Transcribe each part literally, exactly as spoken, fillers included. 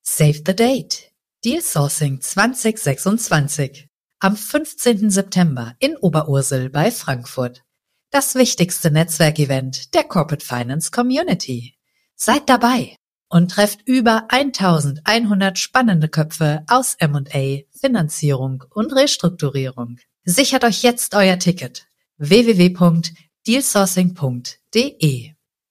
Save the date. Deal Sourcing zwanzig sechsundzwanzig. Am fünfzehnten September in Oberursel bei Frankfurt. Das wichtigste Netzwerkevent der Corporate Finance Community. Seid dabei und trefft über eintausendeinhundert spannende Köpfe aus M und A, Finanzierung und Restrukturierung. Sichert euch jetzt euer Ticket. w w w punkt dealsourcing punkt d e.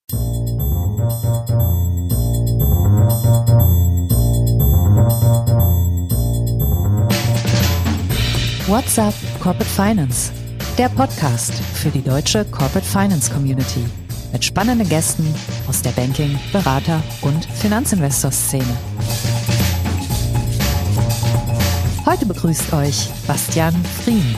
What's up, Corporate Finance? Der Podcast für die deutsche Corporate Finance Community mit spannenden Gästen aus der Banking-, Berater- und Finanzinvestor-Szene. Heute begrüßt euch Bastian Frien.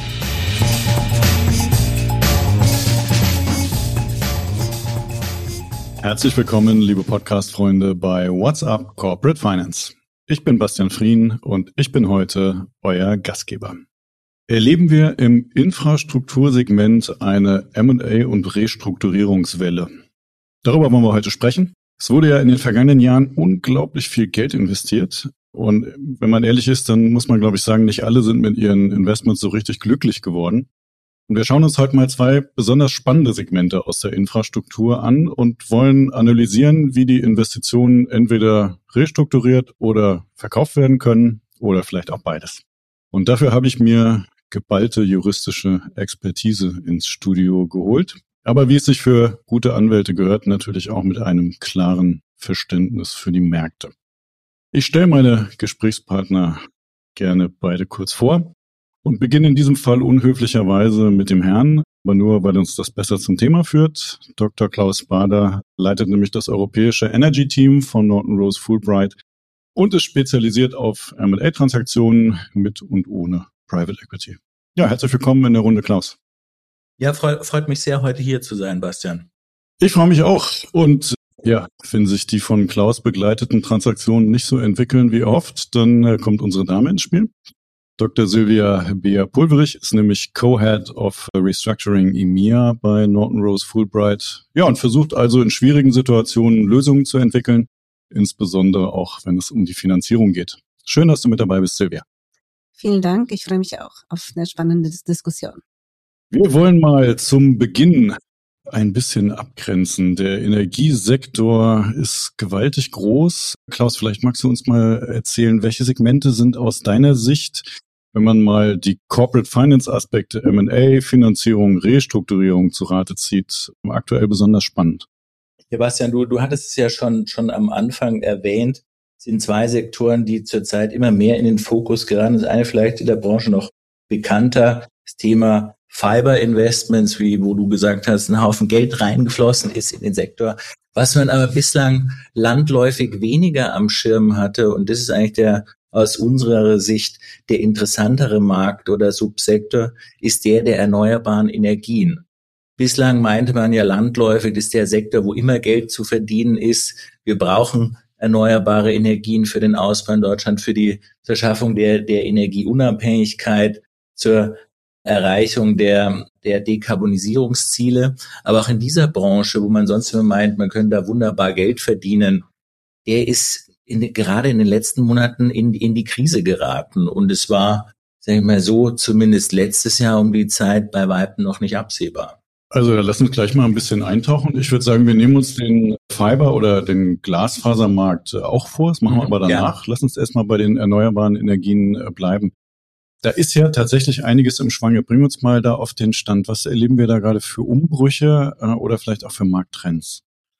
Herzlich willkommen, liebe Podcast-Freunde bei What's up, Corporate Finance. Ich bin Bastian Frien und ich bin heute euer Gastgeber. Erleben wir im Infrastruktursegment eine M und A und Restrukturierungswelle. Darüber wollen wir heute sprechen. Es wurde ja in den vergangenen Jahren unglaublich viel Geld investiert. Und wenn man ehrlich ist, dann muss man, glaube ich, sagen, nicht alle sind mit ihren Investments so richtig glücklich geworden. Und wir schauen uns heute mal zwei besonders spannende Segmente aus der Infrastruktur an und wollen analysieren, wie die Investitionen entweder restrukturiert oder verkauft werden können oder vielleicht auch beides. Und dafür habe ich mir geballte juristische Expertise ins Studio geholt. Aber wie es sich für gute Anwälte gehört, natürlich auch mit einem klaren Verständnis für die Märkte. Ich stelle meine Gesprächspartner gerne beide kurz vor und beginne in diesem Fall unhöflicherweise mit dem Herrn, aber nur, weil uns das besser zum Thema führt. Doktor Klaus Bader leitet nämlich das europäische Energy Team von Norton Rose Fulbright und ist spezialisiert auf M und A-Transaktionen mit und ohne Private Equity. Ja, herzlich willkommen in der Runde, Klaus. Ja, freut, freut mich sehr, heute hier zu sein, Bastian. Ich freue mich auch. Und ja, wenn sich die von Klaus begleiteten Transaktionen nicht so entwickeln wie oft, dann äh, kommt unsere Dame ins Spiel. Doktor Silvia Beer-Pulverich ist nämlich Co-Head of Restructuring E M E A bei Norton Rose Fulbright. Ja, und versucht also in schwierigen Situationen Lösungen zu entwickeln, insbesondere auch, wenn es um die Finanzierung geht. Schön, dass du mit dabei bist, Silvia. Vielen Dank. Ich freue mich auch auf eine spannende Diskussion. Wir wollen mal zum Beginn ein bisschen abgrenzen. Der Energiesektor ist gewaltig groß. Klaus, vielleicht magst du uns mal erzählen, welche Segmente sind aus deiner Sicht, wenn man mal die Corporate Finance Aspekte, M und A, Finanzierung, Restrukturierung zu Rate zieht, aktuell besonders spannend? Ja, Bastian, du, du hattest es ja schon, schon am Anfang erwähnt, sind zwei Sektoren, die zurzeit immer mehr in den Fokus geraten. Das eine vielleicht in der Branche noch bekannter, das Thema Fiber Investments, wie wo du gesagt hast, ein Haufen Geld reingeflossen ist in den Sektor, was man aber bislang landläufig weniger am Schirm hatte. Und das ist eigentlich der aus unserer Sicht der interessantere Markt oder Subsektor, ist der der erneuerbaren Energien. Bislang meinte man ja landläufig, das ist der Sektor, wo immer Geld zu verdienen ist. Wir brauchen erneuerbare Energien für den Ausbau in Deutschland, für die zur Schaffung der, der Energieunabhängigkeit, zur Erreichung der, der Dekarbonisierungsziele. Aber auch in dieser Branche, wo man sonst immer meint, man könnte da wunderbar Geld verdienen, der ist in, gerade in den letzten Monaten in, in die Krise geraten. Und es war, sag ich mal so, zumindest letztes Jahr um die Zeit bei Weitem noch nicht absehbar. Also lass uns gleich mal ein bisschen eintauchen. Ich würde sagen, wir nehmen uns den Fiber- oder den Glasfasermarkt auch vor. Das machen wir aber danach. Ja. Lass uns erstmal bei den erneuerbaren Energien bleiben. Da ist ja tatsächlich einiges im Schwange. Bring uns mal da auf den Stand. Was erleben wir da gerade für Umbrüche oder vielleicht auch für Markttrends?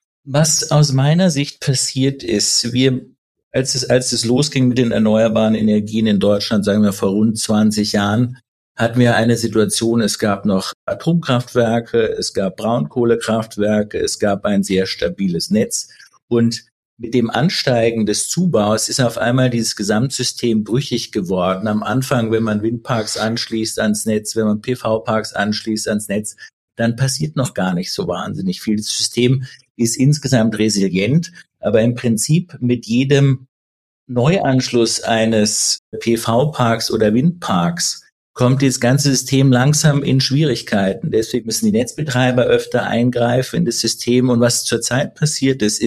Was aus meiner Sicht passiert ist, wir, als es, als es losging mit den erneuerbaren Energien in Deutschland, sagen wir vor rund zwanzig Jahren, hatten wir eine Situation, es gab noch Atomkraftwerke, es gab Braunkohlekraftwerke, es gab ein sehr stabiles Netz und mit dem Ansteigen des Zubaus ist auf einmal dieses Gesamtsystem brüchig geworden. Am Anfang, wenn man Windparks anschließt ans Netz, wenn man P V-Parks anschließt ans Netz, dann passiert noch gar nicht so wahnsinnig viel. Das System ist insgesamt resilient, aber im Prinzip mit jedem Neuanschluss eines P V-Parks oder Windparks kommt das ganze System langsam in Schwierigkeiten. Deswegen müssen die Netzbetreiber öfter eingreifen in das System. Und was zurzeit passiert ist, ist,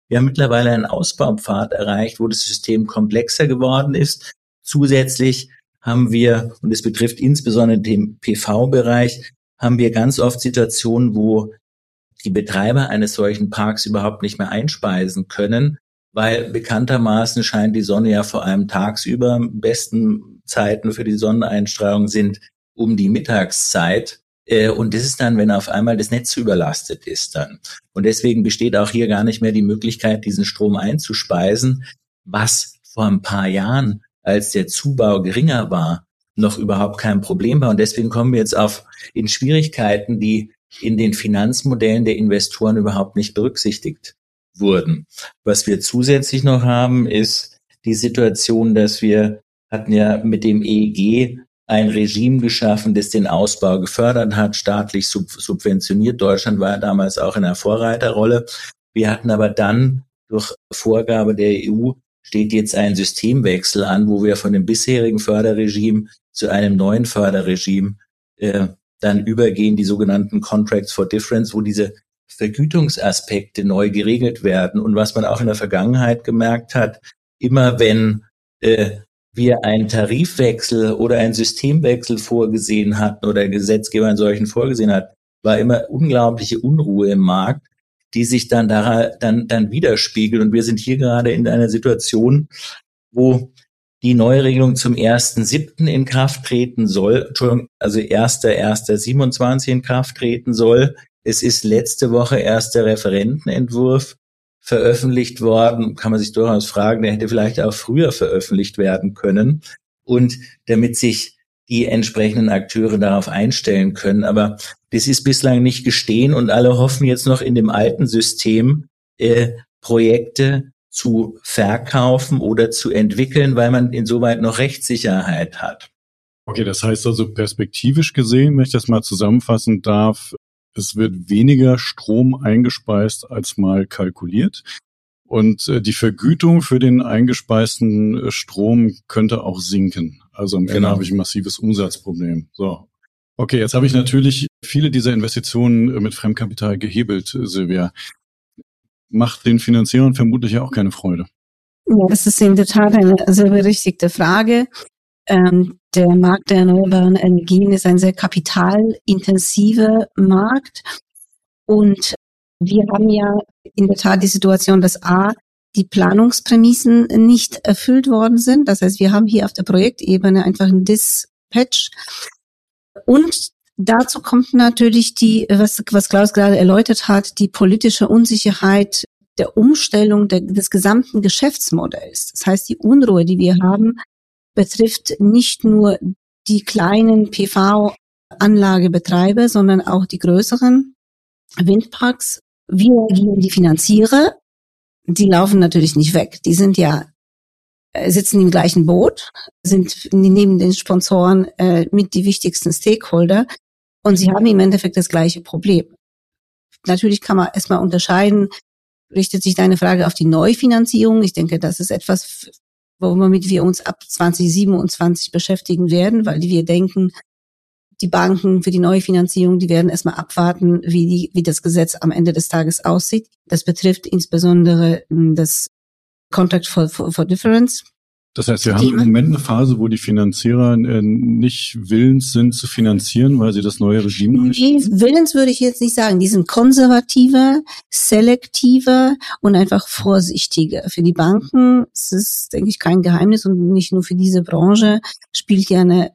Wir haben mittlerweile einen Ausbaupfad erreicht, wo das System komplexer geworden ist. Zusätzlich haben wir, und es betrifft insbesondere den P V-Bereich, haben wir ganz oft Situationen, wo die Betreiber eines solchen Parks überhaupt nicht mehr einspeisen können, weil bekanntermaßen scheint die Sonne ja vor allem tagsüber, besten Zeiten für die Sonneneinstrahlung sind um die Mittagszeit. Und das ist dann, wenn auf einmal das Netz überlastet ist dann. Und deswegen besteht auch hier gar nicht mehr die Möglichkeit, diesen Strom einzuspeisen, was vor ein paar Jahren, als der Zubau geringer war, noch überhaupt kein Problem war. Und deswegen kommen wir jetzt auf in Schwierigkeiten, die in den Finanzmodellen der Investoren überhaupt nicht berücksichtigt wurden. Was wir zusätzlich noch haben, ist die Situation, dass wir hatten ja mit dem E E G ein Regime geschaffen, das den Ausbau gefördert hat, staatlich sub- subventioniert. Deutschland war damals auch in einer Vorreiterrolle. Wir hatten aber dann durch Vorgabe der E U steht jetzt ein Systemwechsel an, wo wir von dem bisherigen Förderregime zu einem neuen Förderregime äh, dann übergehen, die sogenannten Contracts for Difference, wo diese Vergütungsaspekte neu geregelt werden. Und was man auch in der Vergangenheit gemerkt hat, immer wenn äh, wir einen Tarifwechsel oder einen Systemwechsel vorgesehen hatten oder der Gesetzgeber einen solchen vorgesehen hat, war immer unglaubliche Unruhe im Markt, die sich dann da, dann, dann widerspiegelt. Und wir sind hier gerade in einer Situation, wo die Neuregelung zum ersten siebten in Kraft treten soll, Entschuldigung, also erster erster siebenundzwanzig in Kraft treten soll. Es ist letzte Woche erst der Referentenentwurf veröffentlicht worden. Kann man sich durchaus fragen, der hätte vielleicht auch früher veröffentlicht werden können. Und damit sich die entsprechenden Akteure darauf einstellen können. Aber das ist bislang nicht gestehen und alle hoffen jetzt noch in dem alten System äh, Projekte zu verkaufen oder zu entwickeln, weil man insoweit noch Rechtssicherheit hat. Okay, das heißt also perspektivisch gesehen, wenn ich das mal zusammenfassen darf, es wird weniger Strom eingespeist als mal kalkuliert. Und die Vergütung für den eingespeisten Strom könnte auch sinken. Also am Ende Genau. habe ich ein massives Umsatzproblem. So. Okay, jetzt habe ich natürlich viele dieser Investitionen mit Fremdkapital gehebelt, Silvia. Macht den Finanzierern vermutlich ja auch keine Freude. Ja, das ist in der Tat eine sehr berechtigte Frage. Ähm, der Markt der erneuerbaren Energien ist ein sehr kapitalintensiver Markt. Und wir haben ja in der Tat die Situation, dass A, die Planungsprämissen nicht erfüllt worden sind. Das heißt, wir haben hier auf der Projektebene einfach ein Dispatch. Und dazu kommt natürlich die, was, was Klaus gerade erläutert hat, die politische Unsicherheit der Umstellung der, des gesamten Geschäftsmodells. Das heißt, die Unruhe, die wir haben, betrifft nicht nur die kleinen P V-Anlagebetreiber, sondern auch die größeren Windparks. Wir agieren die Finanzierer, die laufen natürlich nicht weg. Die sind ja, sitzen im gleichen Boot, sind neben den Sponsoren äh, mit die wichtigsten Stakeholder und sie haben im Endeffekt das gleiche Problem. Natürlich kann man erstmal unterscheiden, richtet sich deine Frage auf die Neufinanzierung. Ich denke, das ist etwas, womit wir uns ab zwanzig siebenundzwanzig beschäftigen werden, weil wir denken, die Banken für die Neufinanzierung, die werden erstmal abwarten, wie die, wie das Gesetz am Ende des Tages aussieht. Das betrifft insbesondere das Contract for, for, for Difference. Das heißt, wir haben im Moment eine Phase, wo die Finanzierer äh, nicht willens sind zu finanzieren, weil sie das neue Regime noch nicht... Nee, willens würde ich jetzt nicht sagen. Die sind konservativer, selektiver und einfach vorsichtiger. Für die Banken, das ist, denke ich, kein Geheimnis und nicht nur für diese Branche, spielt ja eine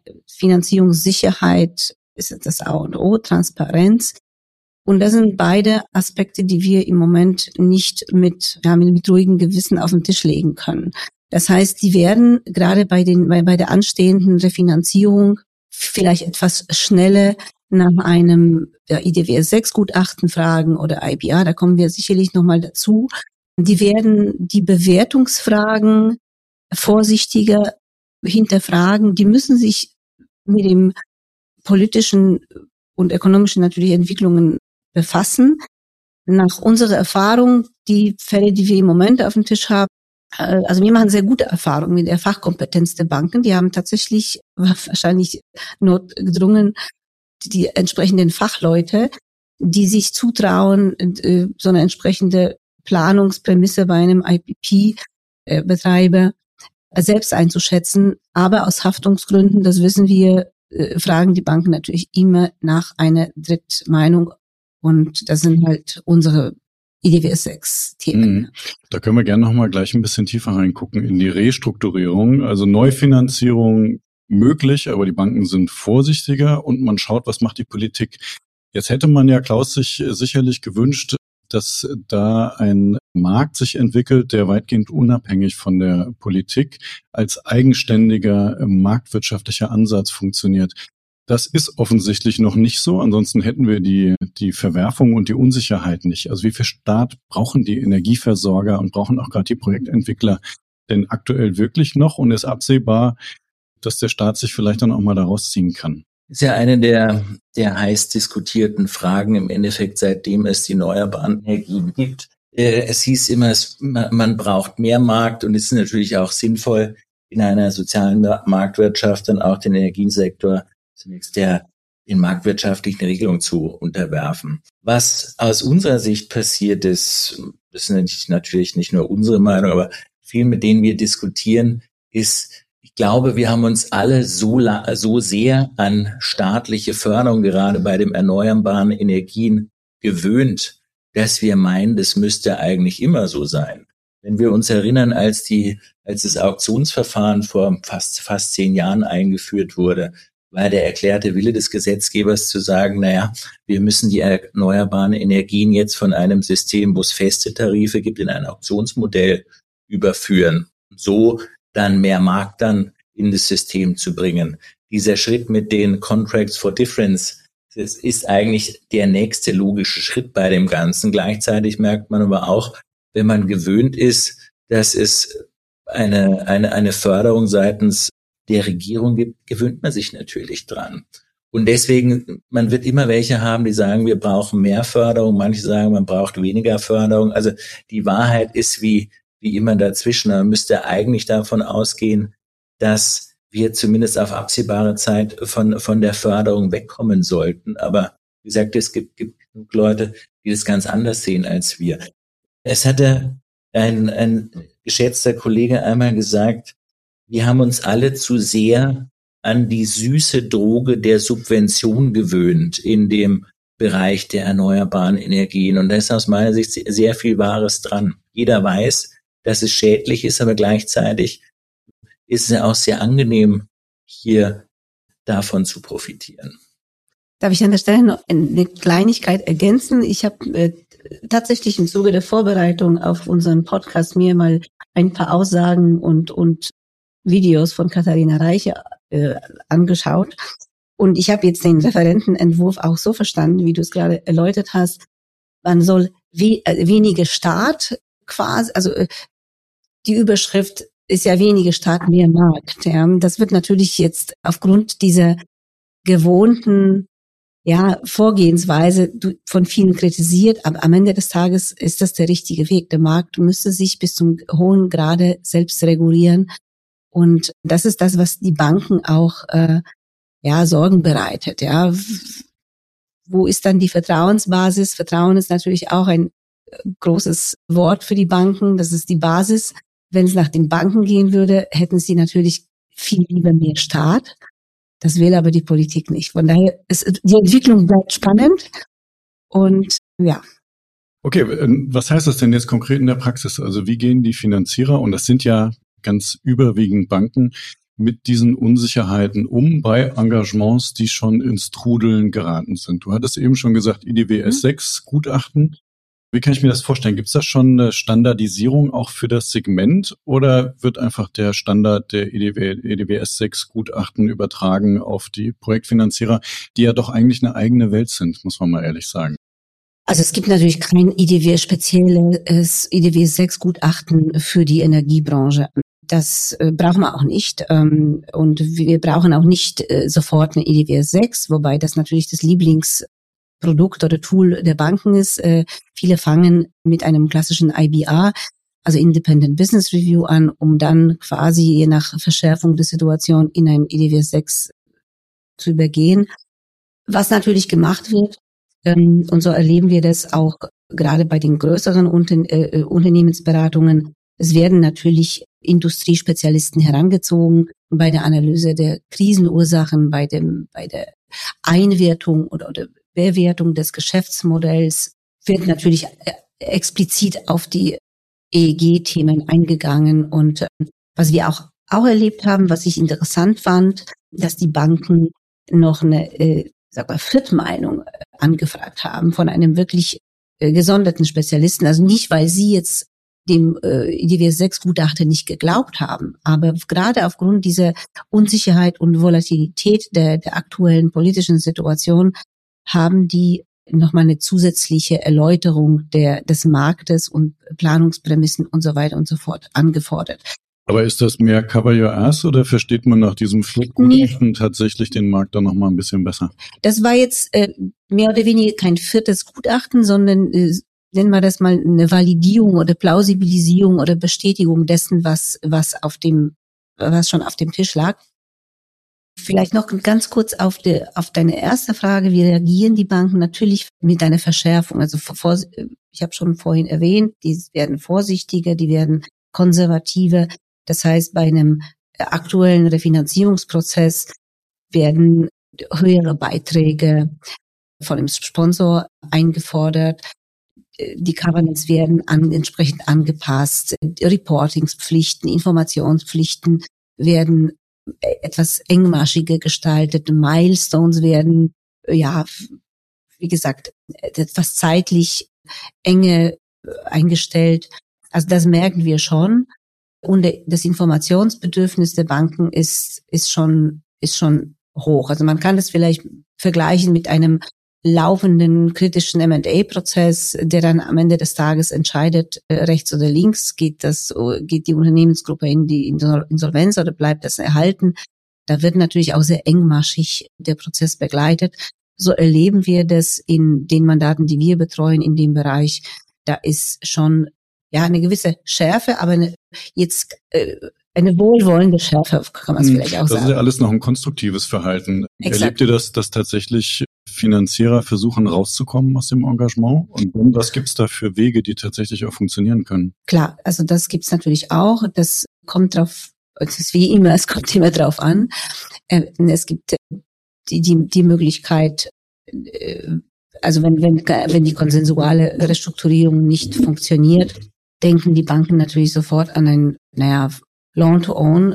Finanzierungssicherheit, ist das A und O, Transparenz. Und das sind beide Aspekte, die wir im Moment nicht mit, ja, mit ruhigem Gewissen auf den Tisch legen können. Das heißt, die werden gerade bei den, bei, bei der anstehenden Refinanzierung vielleicht etwas schneller nach einem ja, I D W S sechs Gutachten fragen oder I B R, da kommen wir sicherlich nochmal dazu. Die werden die Bewertungsfragen vorsichtiger hinterfragen. Die müssen sich mit dem politischen und ökonomischen natürlich Entwicklungen befassen. Nach unserer Erfahrung, die Fälle, die wir im Moment auf dem Tisch haben, also wir machen sehr gute Erfahrungen mit der Fachkompetenz der Banken. Die haben tatsächlich wahrscheinlich notgedrungen die entsprechenden Fachleute, die sich zutrauen, so eine entsprechende Planungsprämisse bei einem I P P-Betreiber selbst einzuschätzen. Aber aus Haftungsgründen, das wissen wir, fragen die Banken natürlich immer nach einer Drittmeinung. Und das sind halt unsere I D W S sechs Themen. Da können wir gerne nochmal gleich ein bisschen tiefer reingucken in die Restrukturierung. Also Neufinanzierung möglich, aber die Banken sind vorsichtiger und man schaut, was macht die Politik. Jetzt hätte man ja, Klaus, sich sicherlich gewünscht, dass da ein Markt sich entwickelt, der weitgehend unabhängig von der Politik als eigenständiger marktwirtschaftlicher Ansatz funktioniert. Das ist offensichtlich noch nicht so. Ansonsten hätten wir die, die Verwerfung und die Unsicherheit nicht. Also wie viel Staat brauchen die Energieversorger und brauchen auch gerade die Projektentwickler denn aktuell wirklich noch? Und ist absehbar, dass der Staat sich vielleicht dann auch mal daraus ziehen kann? Das ist ja eine der, der heiß diskutierten Fragen im Endeffekt, seitdem es die erneuerbaren Energien gibt. Äh, es hieß immer, es, man braucht mehr Markt und es ist natürlich auch sinnvoll, in einer sozialen Marktwirtschaft dann auch den Energiesektor zunächst der in marktwirtschaftlichen Regelungen zu unterwerfen. Was aus unserer Sicht passiert ist, das ist natürlich nicht nur unsere Meinung, aber vielen, mit denen wir diskutieren, ist, ich glaube, wir haben uns alle so, so sehr an staatliche Förderung, gerade bei den erneuerbaren Energien, gewöhnt, dass wir meinen, das müsste eigentlich immer so sein. Wenn wir uns erinnern, als die, als das Auktionsverfahren vor fast, fast zehn Jahren eingeführt wurde, war der erklärte Wille des Gesetzgebers zu sagen, naja, wir müssen die erneuerbaren Energien jetzt von einem System, wo es feste Tarife gibt, in ein Auktionsmodell überführen. So dann mehr Markt dann in das System zu bringen. Dieser Schritt mit den Contracts for Difference, das ist eigentlich der nächste logische Schritt bei dem Ganzen. Gleichzeitig merkt man aber auch, wenn man gewöhnt ist, dass es eine, eine, eine Förderung seitens der Regierung gibt, gewöhnt man sich natürlich dran. Und deswegen, man wird immer welche haben, die sagen, wir brauchen mehr Förderung. Manche sagen, man braucht weniger Förderung. Also die Wahrheit ist wie wie immer dazwischen. Man müsste eigentlich davon ausgehen, dass wir zumindest auf absehbare Zeit von von der Förderung wegkommen sollten. Aber wie gesagt, es gibt, gibt genug Leute, die das ganz anders sehen als wir. Es hatte ein, ein geschätzter Kollege einmal gesagt, wir haben uns alle zu sehr an die süße Droge der Subvention gewöhnt in dem Bereich der erneuerbaren Energien. Und da ist aus meiner Sicht sehr viel Wahres dran. Jeder weiß, dass es schädlich ist, aber gleichzeitig ist es ja auch sehr angenehm, hier davon zu profitieren. Darf ich an der Stelle noch eine Kleinigkeit ergänzen? Ich habe äh, tatsächlich im Zuge der Vorbereitung auf unseren Podcast mir mal ein paar Aussagen und und Videos von Katharina Reiche äh, angeschaut. Und ich habe jetzt den Referentenentwurf auch so verstanden, wie du es gerade erläutert hast. Man soll we- äh, wenige Staat quasi, also äh, die Überschrift ist ja wenige Staat, mehr Markt. Ja. Das wird natürlich jetzt aufgrund dieser gewohnten ja, Vorgehensweise von vielen kritisiert, aber am Ende des Tages ist das der richtige Weg. Der Markt müsste sich bis zum hohen Grade selbst regulieren. Und das ist das, was die Banken auch äh, ja Sorgen bereitet. Ja, wo ist dann die Vertrauensbasis? Vertrauen ist natürlich auch ein großes Wort für die Banken. Das ist die Basis. Wenn es nach den Banken gehen würde, hätten sie natürlich viel lieber mehr Staat. Das will aber die Politik nicht. Von daher ist die Entwicklung bleibt spannend. Und ja. Okay, was heißt das denn jetzt konkret in der Praxis? Also wie gehen die Finanzierer, und das sind ja ganz überwiegend Banken, mit diesen Unsicherheiten um bei Engagements, die schon ins Trudeln geraten sind? Du hattest eben schon gesagt, I D W S sechs Gutachten. Wie kann ich mir das vorstellen? Gibt es da schon eine Standardisierung auch für das Segment oder wird einfach der Standard der I D W S sechs Gutachten übertragen auf die Projektfinanzierer, die ja doch eigentlich eine eigene Welt sind, muss man mal ehrlich sagen? Also es gibt natürlich kein I D W spezielles I D W sechs Gutachten für die Energiebranche. Das äh, brauchen wir auch nicht. Ähm, und wir brauchen auch nicht äh, sofort eine I D W sechs, wobei das natürlich das Lieblingsprodukt oder Tool der Banken ist. Äh, viele fangen mit einem klassischen I B R, also Independent Business Review, an, um dann quasi je nach Verschärfung der Situation in ein I D W sechs zu übergehen. Was natürlich gemacht wird, ähm, und so erleben wir das auch gerade bei den größeren Unter- äh, Unternehmensberatungen, es werden natürlich Industriespezialisten herangezogen bei der Analyse der Krisenursachen, bei dem, bei der Einwertung oder, oder Bewertung des Geschäftsmodells wird natürlich explizit auf die E E G-Themen eingegangen. Und was wir auch, auch erlebt haben, was ich interessant fand, dass die Banken noch eine, äh, sag mal, Viertmeinung angefragt haben von einem wirklich äh, gesonderten Spezialisten. Also nicht, weil sie jetzt dem äh, I D W S sechs Gutachten nicht geglaubt haben, aber gerade aufgrund dieser Unsicherheit und Volatilität der, der aktuellen politischen Situation haben die nochmal eine zusätzliche Erläuterung der, des Marktes und Planungsprämissen und so weiter und so fort angefordert. Aber ist das mehr Cover Your Ass oder versteht man nach diesem Fluggutachten nee. tatsächlich den Markt dann nochmal ein bisschen besser? Das war jetzt äh, mehr oder weniger kein viertes Gutachten, sondern äh, nennen wir das mal eine Validierung oder Plausibilisierung oder Bestätigung dessen, was was auf dem was schon auf dem Tisch lag. Vielleicht noch ganz kurz auf die, auf deine erste Frage, wie reagieren die Banken? Natürlich mit einer Verschärfung. Also vor, ich habe schon vorhin erwähnt, die werden vorsichtiger, die werden konservativer. Das heißt, bei einem aktuellen Refinanzierungsprozess werden höhere Beiträge von dem Sponsor eingefordert. Die Covenants werden an, entsprechend angepasst. Reportingspflichten, Informationspflichten werden etwas engmaschiger gestaltet. Milestones werden, ja, wie gesagt, etwas zeitlich enge eingestellt. Also das merken wir schon. Und das Informationsbedürfnis der Banken ist, ist schon, ist schon hoch. Also man kann das vielleicht vergleichen mit einem laufenden kritischen M and A-Prozess, der dann am Ende des Tages entscheidet, rechts oder links, geht das, geht die Unternehmensgruppe in die Insolvenz oder bleibt das erhalten. Da wird natürlich auch sehr engmaschig der Prozess begleitet. So erleben wir das in den Mandaten, die wir betreuen in dem Bereich. Da ist schon, ja, eine gewisse Schärfe, aber eine, jetzt, äh, eine wohlwollende Schärfe, kann man es vielleicht auch das sagen. Das ist ja alles noch ein konstruktives Verhalten. Exakt. Erlebt ihr das, dass tatsächlich Finanzierer versuchen rauszukommen aus dem Engagement? Und was gibt's da für Wege, die tatsächlich auch funktionieren können? Klar, also das gibt's natürlich auch. Das kommt drauf, es ist wie immer, es kommt immer drauf an. Es gibt die, die, die Möglichkeit, also wenn, wenn, wenn die konsensuale Restrukturierung nicht funktioniert, denken die Banken natürlich sofort an ein, naja, Loan-to-Own,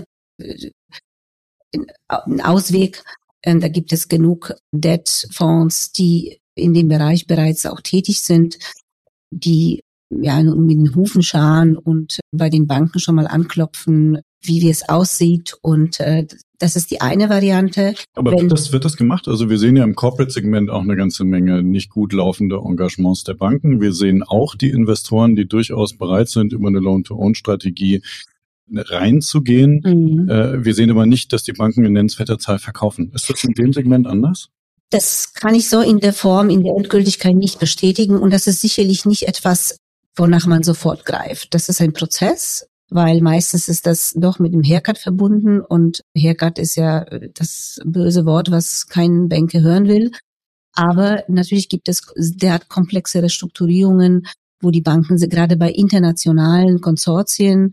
einen Ausweg. Da gibt es genug Debt-Fonds, die in dem Bereich bereits auch tätig sind, die ja mit den Hufen scharen und bei den Banken schon mal anklopfen, wie wie es aussieht. Und äh, das ist die eine Variante. Aber Wenn, wird das, wird das gemacht? Also wir sehen ja im Corporate-Segment auch eine ganze Menge nicht gut laufende Engagements der Banken. Wir sehen auch die Investoren, die durchaus bereit sind, über eine Loan-to-Own-Strategie reinzugehen. Mhm. Äh, wir sehen aber nicht, dass die Banken in nennenswerter Zahl verkaufen. Ist das in dem Segment anders? Das kann ich so in der Form, in der Endgültigkeit nicht bestätigen. Und das ist sicherlich nicht etwas, wonach man sofort greift. Das ist ein Prozess, weil meistens ist das doch mit dem Haircut verbunden. Und Haircut ist ja das böse Wort, was kein Banker hören will. Aber natürlich gibt es derart komplexe Restrukturierungen, wo die Banken gerade bei internationalen Konsortien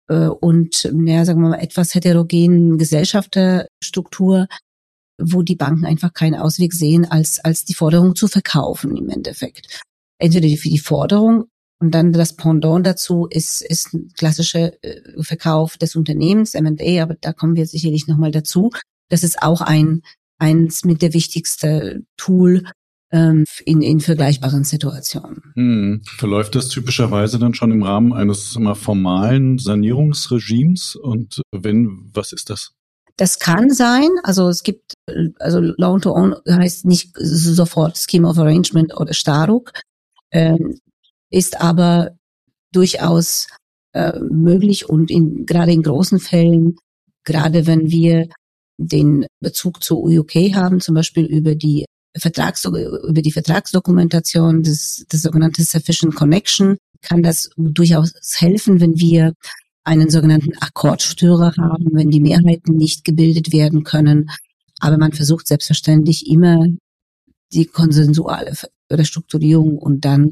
und, naja, sagen wir mal, etwas heterogenen Gesellschafterstruktur, wo die Banken einfach keinen Ausweg sehen, als, als die Forderung zu verkaufen im Endeffekt. Entweder für die Forderung und dann das Pendant dazu ist, ist ein klassischer Verkauf des Unternehmens, M and A, aber da kommen wir sicherlich nochmal dazu. Das ist auch ein, eins mit der wichtigsten Tool, In, in vergleichbaren Situationen. Hm. Verläuft das typischerweise dann schon im Rahmen eines immer formalen Sanierungsregimes? Und wenn, was ist das? Das kann sein. Also es gibt, also Loan-to-Own heißt nicht sofort Scheme of Arrangement oder Staruk, ähm, ist aber durchaus äh, möglich und in, gerade in großen Fällen, gerade wenn wir den Bezug zu U K haben, zum Beispiel über die Vertrags, über die Vertragsdokumentation, das, das sogenannte Sufficient Connection, kann das durchaus helfen, wenn wir einen sogenannten Akkordstörer haben, wenn die Mehrheiten nicht gebildet werden können. Aber man versucht selbstverständlich immer die konsensuale Restrukturierung und dann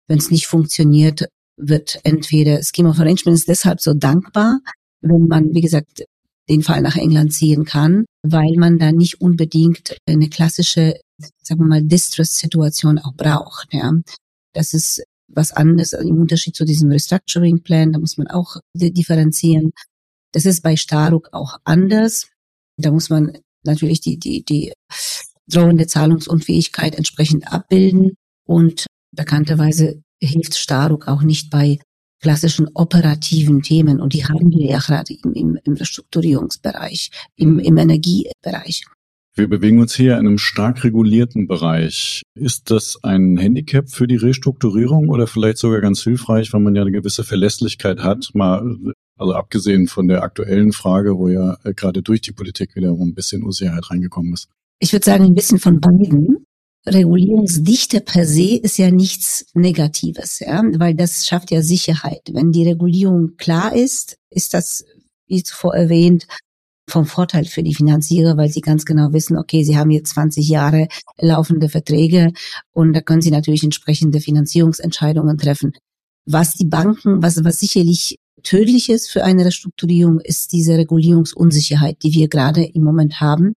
wenn es nicht funktioniert, wird entweder Scheme of Arrangement ist deshalb so dankbar, wenn man, wie gesagt, den Fall nach England ziehen kann, weil man da nicht unbedingt eine klassische, sagen wir mal, Distress-Situation auch braucht. Ja, das ist was anderes im Unterschied zu diesem Restructuring-Plan. Da muss man auch differenzieren. Das ist bei Staruk auch anders. Da muss man natürlich die die die drohende Zahlungsunfähigkeit entsprechend abbilden und bekannterweise hilft Staruk auch nicht bei klassischen operativen Themen und die haben wir ja gerade im, im, im Restrukturierungsbereich, im, im Energiebereich. Wir bewegen uns hier in einem stark regulierten Bereich. Ist das ein Handicap für die Restrukturierung oder vielleicht sogar ganz hilfreich, weil man ja eine gewisse Verlässlichkeit hat, mal, also abgesehen von der aktuellen Frage, wo ja gerade durch die Politik wiederum ein bisschen Unsicherheit reingekommen ist? Ich würde sagen, ein bisschen von beiden. Regulierungsdichte per se ist ja nichts Negatives, ja, weil das schafft ja Sicherheit. Wenn die Regulierung klar ist, ist das, wie zuvor erwähnt, vom Vorteil für die Finanzierer, weil sie ganz genau wissen, okay, sie haben jetzt zwanzig Jahre laufende Verträge und da können sie natürlich entsprechende Finanzierungsentscheidungen treffen. Was die Banken, was, was sicherlich tödlich ist für eine Restrukturierung, ist diese Regulierungsunsicherheit, die wir gerade im Moment haben.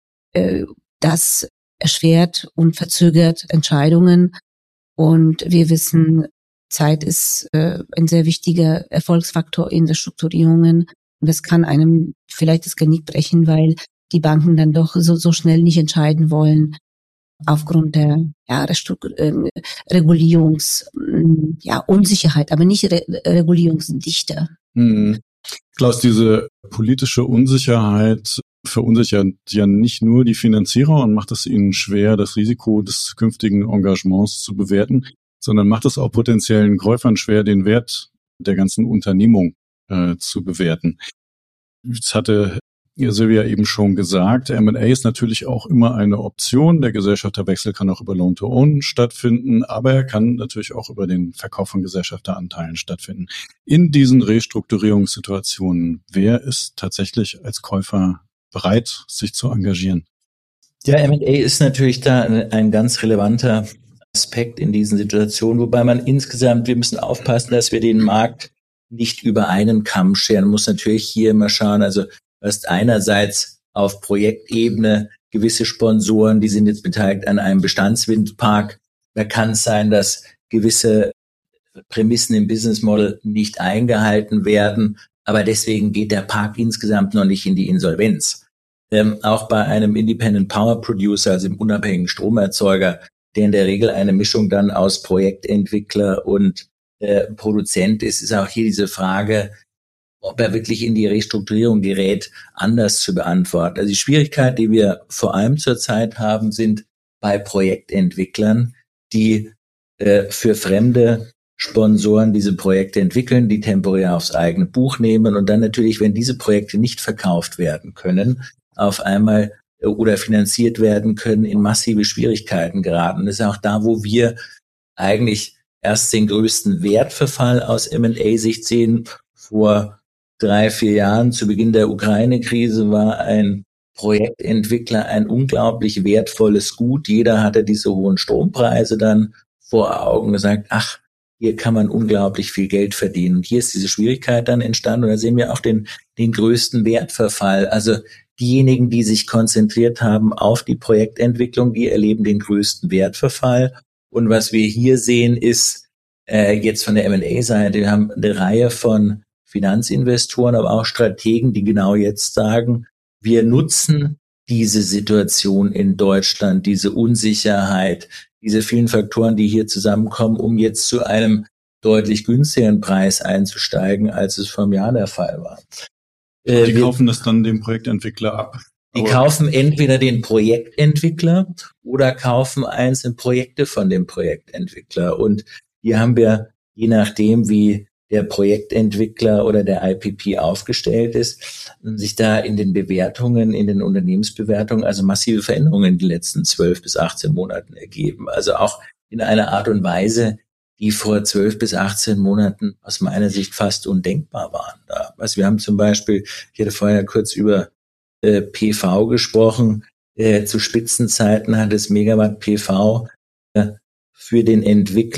Das erschwert und verzögert Entscheidungen und wir wissen, Zeit ist äh, ein sehr wichtiger Erfolgsfaktor in Restrukturierungen und das kann einem vielleicht das Genick brechen, weil die Banken dann doch so so schnell nicht entscheiden wollen aufgrund der ja, Restruktur- äh, Regulierungs ja Unsicherheit, aber nicht Re- Regulierungsdichte. Hm. Klaus, diese politische Unsicherheit verunsichert ja nicht nur die Finanzierer und macht es ihnen schwer, das Risiko des künftigen Engagements zu bewerten, sondern macht es auch potenziellen Käufern schwer, den Wert der ganzen Unternehmung äh, zu bewerten. Das hatte Silvia eben schon gesagt, M und A ist natürlich auch immer eine Option. Der Gesellschafterwechsel kann auch über Loan-to-Own stattfinden, aber er kann natürlich auch über den Verkauf von Gesellschafteranteilen stattfinden. In diesen Restrukturierungssituationen, wer ist tatsächlich als Käufer bereit, sich zu engagieren? Ja, M und A ist natürlich da ein, ein ganz relevanter Aspekt in diesen Situationen, wobei man insgesamt, wir müssen aufpassen, dass wir den Markt nicht über einen Kamm scheren. Man muss natürlich hier immer schauen, also du hast einerseits auf Projektebene gewisse Sponsoren, die sind jetzt beteiligt an einem Bestandswindpark. Da kann es sein, dass gewisse Prämissen im Business Model nicht eingehalten werden, aber deswegen geht der Park insgesamt noch nicht in die Insolvenz. Ähm, auch bei einem Independent Power Producer, also dem unabhängigen Stromerzeuger, der in der Regel eine Mischung dann aus Projektentwickler und äh, Produzent ist, ist auch hier diese Frage, ob er wirklich in die Restrukturierung gerät, anders zu beantworten. Also die Schwierigkeit, die wir vor allem zurzeit haben, sind bei Projektentwicklern, die äh, für fremde Sponsoren diese Projekte entwickeln, die temporär aufs eigene Buch nehmen und dann natürlich, wenn diese Projekte nicht verkauft werden können, auf einmal äh, oder finanziert werden können, in massive Schwierigkeiten geraten. Das ist auch da, wo wir eigentlich erst den größten Wertverfall aus M und A-Sicht sehen. Vor drei, vier Jahren zu Beginn der Ukraine-Krise war ein Projektentwickler ein unglaublich wertvolles Gut. Jeder hatte diese hohen Strompreise dann vor Augen gesagt, ach, hier kann man unglaublich viel Geld verdienen. Und hier ist diese Schwierigkeit dann entstanden. Und da sehen wir auch den, den größten Wertverfall. Also diejenigen, die sich konzentriert haben auf die Projektentwicklung, die erleben den größten Wertverfall. Und was wir hier sehen, ist äh, jetzt von der M und A-Seite, wir haben eine Reihe von Finanzinvestoren, aber auch Strategen, die genau jetzt sagen, wir nutzen diese Situation in Deutschland, diese Unsicherheit, diese vielen Faktoren, die hier zusammenkommen, um jetzt zu einem deutlich günstigeren Preis einzusteigen, als es vor einem Jahr der Fall war. Äh, die wir, kaufen das dann dem Projektentwickler ab? Die kaufen entweder den Projektentwickler oder kaufen einzelne Projekte von dem Projektentwickler. Und hier haben wir, je nachdem, wie der Projektentwickler oder der I P P aufgestellt ist, sich da in den Bewertungen, in den Unternehmensbewertungen, also massive Veränderungen in den letzten zwölf bis achtzehn Monaten ergeben. Also auch in einer Art und Weise, die vor zwölf bis achtzehn Monaten aus meiner Sicht fast undenkbar waren. Also wir haben zum Beispiel, ich hatte vorher kurz über äh, P V gesprochen, äh, zu Spitzenzeiten hat das Megawatt P V äh, für den Entwickler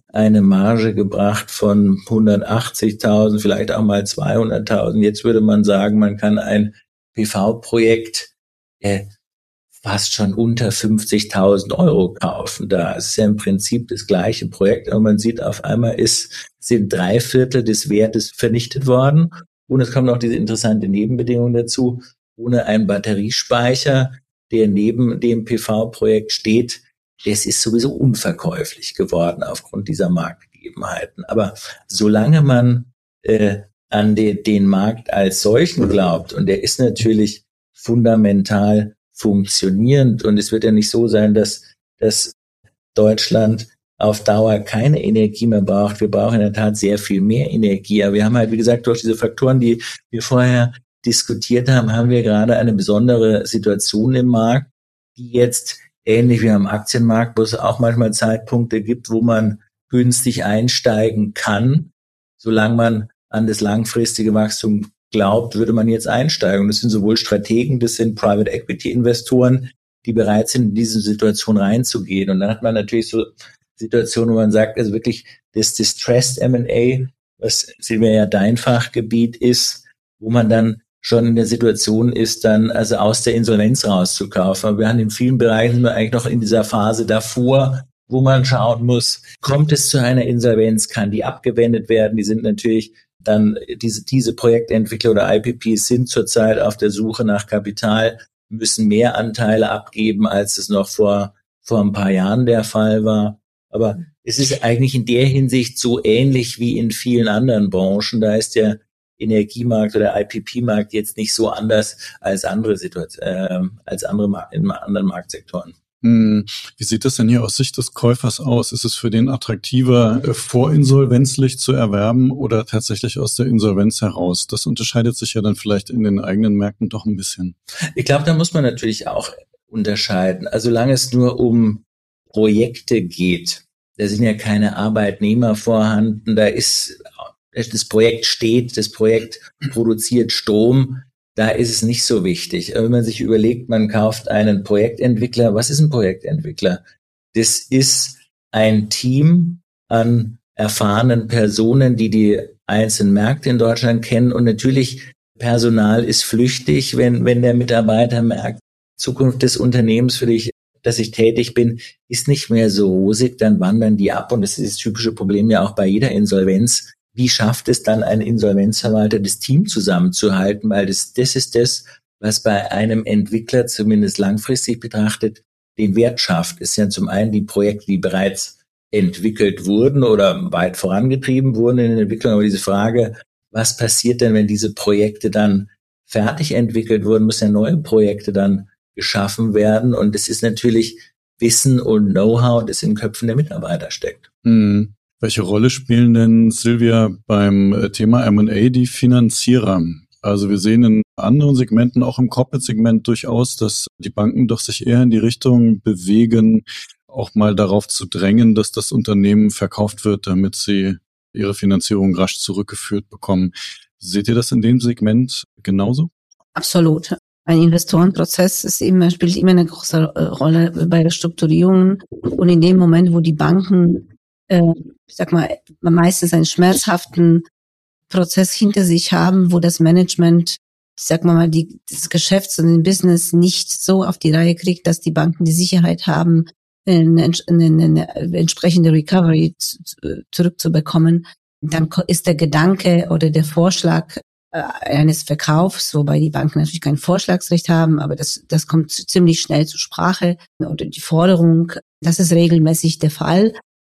eine Marge gebracht von hundertachtzigtausend, vielleicht auch mal zweihunderttausend. Jetzt würde man sagen, man kann ein P V-Projekt äh, fast schon unter fünfzigtausend Euro kaufen. Da ist ja im Prinzip das gleiche Projekt, aber man sieht, auf einmal ist, sind drei Viertel des Wertes vernichtet worden. Und es kommt noch diese interessante Nebenbedingung dazu. Ohne einen Batteriespeicher, der neben dem P V-Projekt steht, das ist sowieso unverkäuflich geworden aufgrund dieser Marktgegebenheiten. Aber solange man äh, an de, den Markt als solchen glaubt, und der ist natürlich fundamental funktionierend, und es wird ja nicht so sein, dass, dass Deutschland auf Dauer keine Energie mehr braucht. Wir brauchen in der Tat sehr viel mehr Energie. Aber wir haben halt, wie gesagt, durch diese Faktoren, die wir vorher diskutiert haben, haben wir gerade eine besondere Situation im Markt, die jetzt ähnlich wie am Aktienmarkt, wo es auch manchmal Zeitpunkte gibt, wo man günstig einsteigen kann. Solange man an das langfristige Wachstum glaubt, würde man jetzt einsteigen. Und das sind sowohl Strategen, das sind Private Equity Investoren, die bereit sind, in diese Situation reinzugehen. Und dann hat man natürlich so Situationen, wo man sagt, also wirklich das Distressed M and A, was Silvia ja dein Fachgebiet ist, wo man dann schon in der Situation ist, dann also aus der Insolvenz rauszukaufen. Aber wir haben in vielen Bereichen sind wir eigentlich noch in dieser Phase davor, wo man schauen muss, kommt es zu einer Insolvenz, kann die abgewendet werden? Die sind natürlich dann, diese, diese Projektentwickler oder I P Ps sind zurzeit auf der Suche nach Kapital, müssen mehr Anteile abgeben, als es noch vor, vor ein paar Jahren der Fall war. Aber es ist eigentlich in der Hinsicht so ähnlich wie in vielen anderen Branchen. Da ist der Energiemarkt oder I P P-Markt jetzt nicht so anders als andere Situationen, äh, als andere in anderen Marktsektoren. Hm. Wie sieht das denn hier aus Sicht des Käufers aus? Ist es für den attraktiver, äh, vorinsolvenzlich zu erwerben oder tatsächlich aus der Insolvenz heraus? Das unterscheidet sich ja dann vielleicht in den eigenen Märkten doch ein bisschen. Ich glaube, da muss man natürlich auch unterscheiden. Also solange es nur um Projekte geht, da sind ja keine Arbeitnehmer vorhanden, da ist das Projekt steht, das Projekt produziert Strom, da ist es nicht so wichtig. Wenn man sich überlegt, man kauft einen Projektentwickler, was ist ein Projektentwickler? Das ist ein Team an erfahrenen Personen, die die einzelnen Märkte in Deutschland kennen, und natürlich Personal ist flüchtig, wenn, wenn der Mitarbeiter merkt, Zukunft des Unternehmens, für dich, dass ich tätig bin, ist nicht mehr so rosig, dann wandern die ab, und das ist das typische Problem ja auch bei jeder Insolvenz. Wie schafft es dann ein Insolvenzverwalter, das Team zusammenzuhalten? Weil das, das ist das, was bei einem Entwickler zumindest langfristig betrachtet den Wert schafft. Es sind ja zum einen die Projekte, die bereits entwickelt wurden oder weit vorangetrieben wurden in der Entwicklung. Aber diese Frage, was passiert denn, wenn diese Projekte dann fertig entwickelt wurden, müssen ja neue Projekte dann geschaffen werden. Und es ist natürlich Wissen und Know-how, das in den Köpfen der Mitarbeiter steckt. Hm. Welche Rolle spielen denn, Silvia, beim Thema M and A die Finanzierer? Also wir sehen in anderen Segmenten, auch im Corporate-Segment durchaus, dass die Banken doch sich eher in die Richtung bewegen, auch mal darauf zu drängen, dass das Unternehmen verkauft wird, damit sie ihre Finanzierung rasch zurückgeführt bekommen. Seht ihr das in dem Segment genauso? Absolut. Ein Investorenprozess ist immer, spielt immer eine große Rolle bei der Strukturierung. Und in dem Moment, wo die Banken äh, ich sag mal, meistens einen schmerzhaften Prozess hinter sich haben, wo das Management, ich sag mal, die, das Geschäfts- und den Business nicht so auf die Reihe kriegt, dass die Banken die Sicherheit haben, eine, eine, eine entsprechende Recovery zurückzubekommen, dann ist der Gedanke oder der Vorschlag eines Verkaufs, wobei die Banken natürlich kein Vorschlagsrecht haben, aber das, das kommt ziemlich schnell zur Sprache, oder die Forderung, das ist regelmäßig der Fall.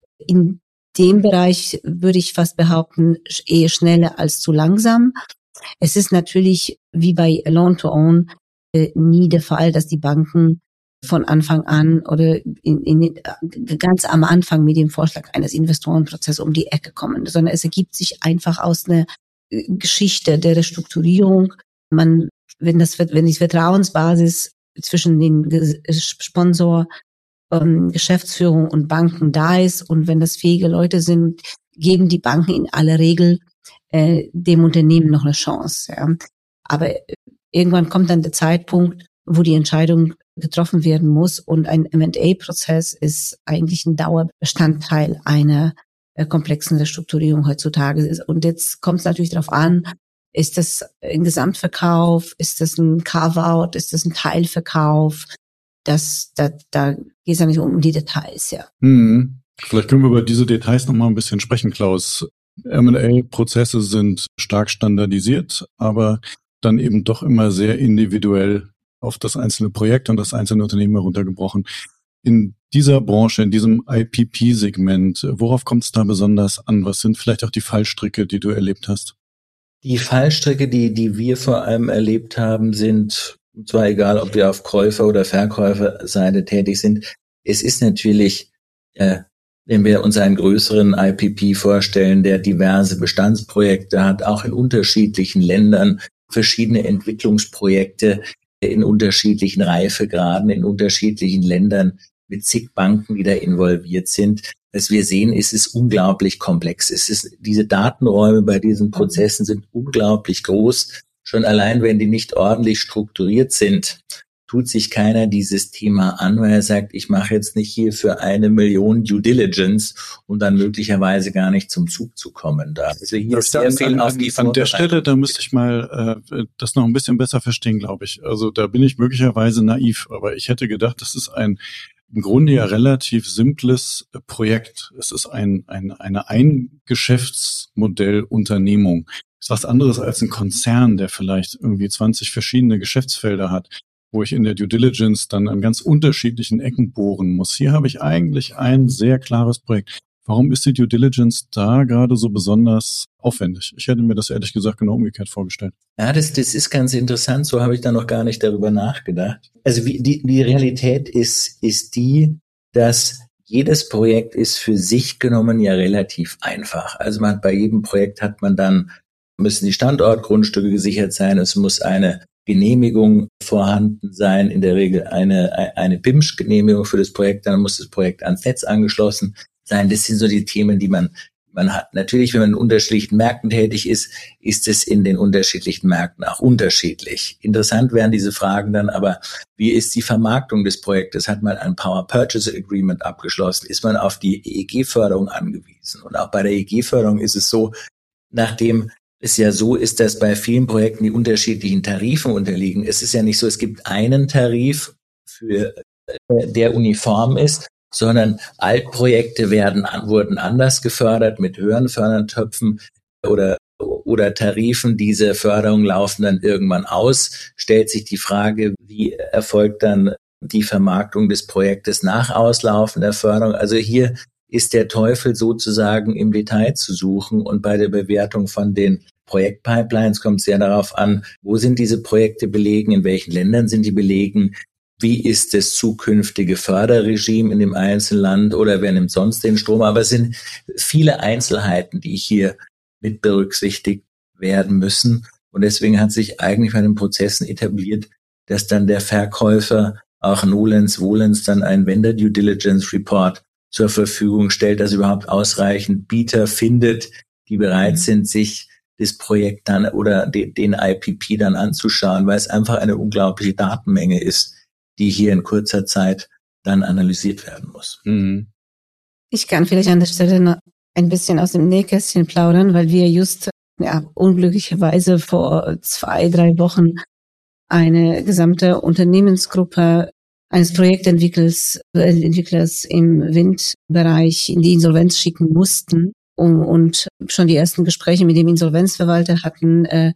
In dem Bereich würde ich fast behaupten, eher schneller als zu langsam. Es ist natürlich wie bei Loan-to-Own äh, nie der Fall, dass die Banken von Anfang an oder in, in, ganz am Anfang mit dem Vorschlag eines Investorenprozesses um die Ecke kommen, sondern es ergibt sich einfach aus einer Geschichte der Restrukturierung. Man, wenn das, wenn die Vertrauensbasis zwischen den Sponsor, ähm, Geschäftsführung und Banken da ist, und wenn das fähige Leute sind, geben die Banken in aller Regel äh, dem Unternehmen noch eine Chance. Ja. Aber irgendwann kommt dann der Zeitpunkt, wo die Entscheidung getroffen werden muss, und ein M and A-Prozess ist eigentlich ein Dauerbestandteil einer äh, komplexen Restrukturierung heutzutage. Und jetzt kommt es natürlich darauf an, ist das ein Gesamtverkauf, ist das ein Carve-out, ist das ein Teilverkauf? Das, da, da geht es ja nicht um die Details, ja. Hm. Vielleicht können wir über diese Details noch mal ein bisschen sprechen, Klaus. M und A-Prozesse sind stark standardisiert, aber dann eben doch immer sehr individuell auf das einzelne Projekt und das einzelne Unternehmen heruntergebrochen. In dieser Branche, in diesem I P P-Segment, worauf kommt es da besonders an? Was sind vielleicht auch die Fallstricke, die du erlebt hast? Die Fallstricke, die, die wir vor allem erlebt haben, sind, und zwar egal, ob wir auf Käufer- oder Verkäuferseite tätig sind, es ist natürlich, äh, wenn wir uns einen größeren I P P vorstellen, der diverse Bestandsprojekte hat, auch in unterschiedlichen Ländern, verschiedene Entwicklungsprojekte in unterschiedlichen Reifegraden, in unterschiedlichen Ländern mit zig Banken, die da involviert sind. Was wir sehen, ist es unglaublich komplex. Es ist, diese Datenräume bei diesen Prozessen sind unglaublich groß. Schon allein, wenn die nicht ordentlich strukturiert sind, tut sich keiner dieses Thema an, weil er sagt, ich mache jetzt nicht hier für eine Million Due Diligence, um dann möglicherweise gar nicht zum Zug zu kommen. Da also hier ist sehr viel auf die An der Stelle, da müsste ich mal äh, das noch ein bisschen besser verstehen, glaube ich. Also da bin ich möglicherweise naiv, aber ich hätte gedacht, das ist ein im Grunde ja relativ simples Projekt. Es ist ein, ein eine Ein-Geschäftsmodellunternehmung. Das ist was anderes als ein Konzern, der vielleicht irgendwie zwanzig verschiedene Geschäftsfelder hat, wo ich in der Due Diligence dann an ganz unterschiedlichen Ecken bohren muss. Hier habe ich eigentlich ein sehr klares Projekt. Warum ist die Due Diligence da gerade so besonders aufwendig? Ich hätte mir das ehrlich gesagt genau umgekehrt vorgestellt. Ja, das, das ist ganz interessant. So habe ich da noch gar nicht darüber nachgedacht. Also wie, die, die Realität ist, ist die, dass jedes Projekt ist für sich genommen ja relativ einfach. Also man hat bei jedem Projekt hat man dann, müssen die Standortgrundstücke gesichert sein. Es muss eine Genehmigung vorhanden sein, in der Regel eine, eine B I M S-Genehmigung für das Projekt. Dann muss das Projekt ans Netz angeschlossen sein. Das sind so die Themen, die man man hat. Natürlich, wenn man in unterschiedlichen Märkten tätig ist, ist es in den unterschiedlichen Märkten auch unterschiedlich. Interessant wären diese Fragen dann aber, wie ist die Vermarktung des Projektes? Hat man ein Power Purchase Agreement abgeschlossen? Ist man auf die E E G-Förderung angewiesen? Und auch bei der E E G-Förderung ist es so, nachdem es ja so ist, dass bei vielen Projekten die unterschiedlichen Tarifen unterliegen. Es ist ja nicht so, es gibt einen Tarif, für der uniform ist, sondern Altprojekte werden wurden anders gefördert mit höheren Fördertöpfen oder oder Tarifen. Diese Förderungen laufen dann irgendwann aus. Stellt sich die Frage, wie erfolgt dann die Vermarktung des Projektes nach Auslaufen der Förderung? Also hier ist der Teufel sozusagen im Detail zu suchen, und bei der Bewertung von den Projektpipelines kommt es sehr darauf an, wo sind diese Projekte belegen, in welchen Ländern sind die belegen, wie ist das zukünftige Förderregime in dem einzelnen Land oder wer nimmt sonst den Strom. Aber es sind viele Einzelheiten, die hier mit berücksichtigt werden müssen. Und deswegen hat sich eigentlich bei den Prozessen etabliert, dass dann der Verkäufer auch nolens volens dann einen Vendor Due Diligence Report zur Verfügung stellt, dass überhaupt ausreichend Bieter findet, die bereit sind, sich das Projekt dann oder den I P P dann anzuschauen, weil es einfach eine unglaubliche Datenmenge ist, die hier in kurzer Zeit dann analysiert werden muss. Mhm. Ich kann vielleicht an der Stelle noch ein bisschen aus dem Nähkästchen plaudern, weil wir just ja unglücklicherweise vor zwei, drei Wochen eine gesamte Unternehmensgruppe eines Projektentwicklers Entwicklers im Windbereich in die Insolvenz schicken mussten um, und schon die ersten Gespräche mit dem Insolvenzverwalter hatten. Äh,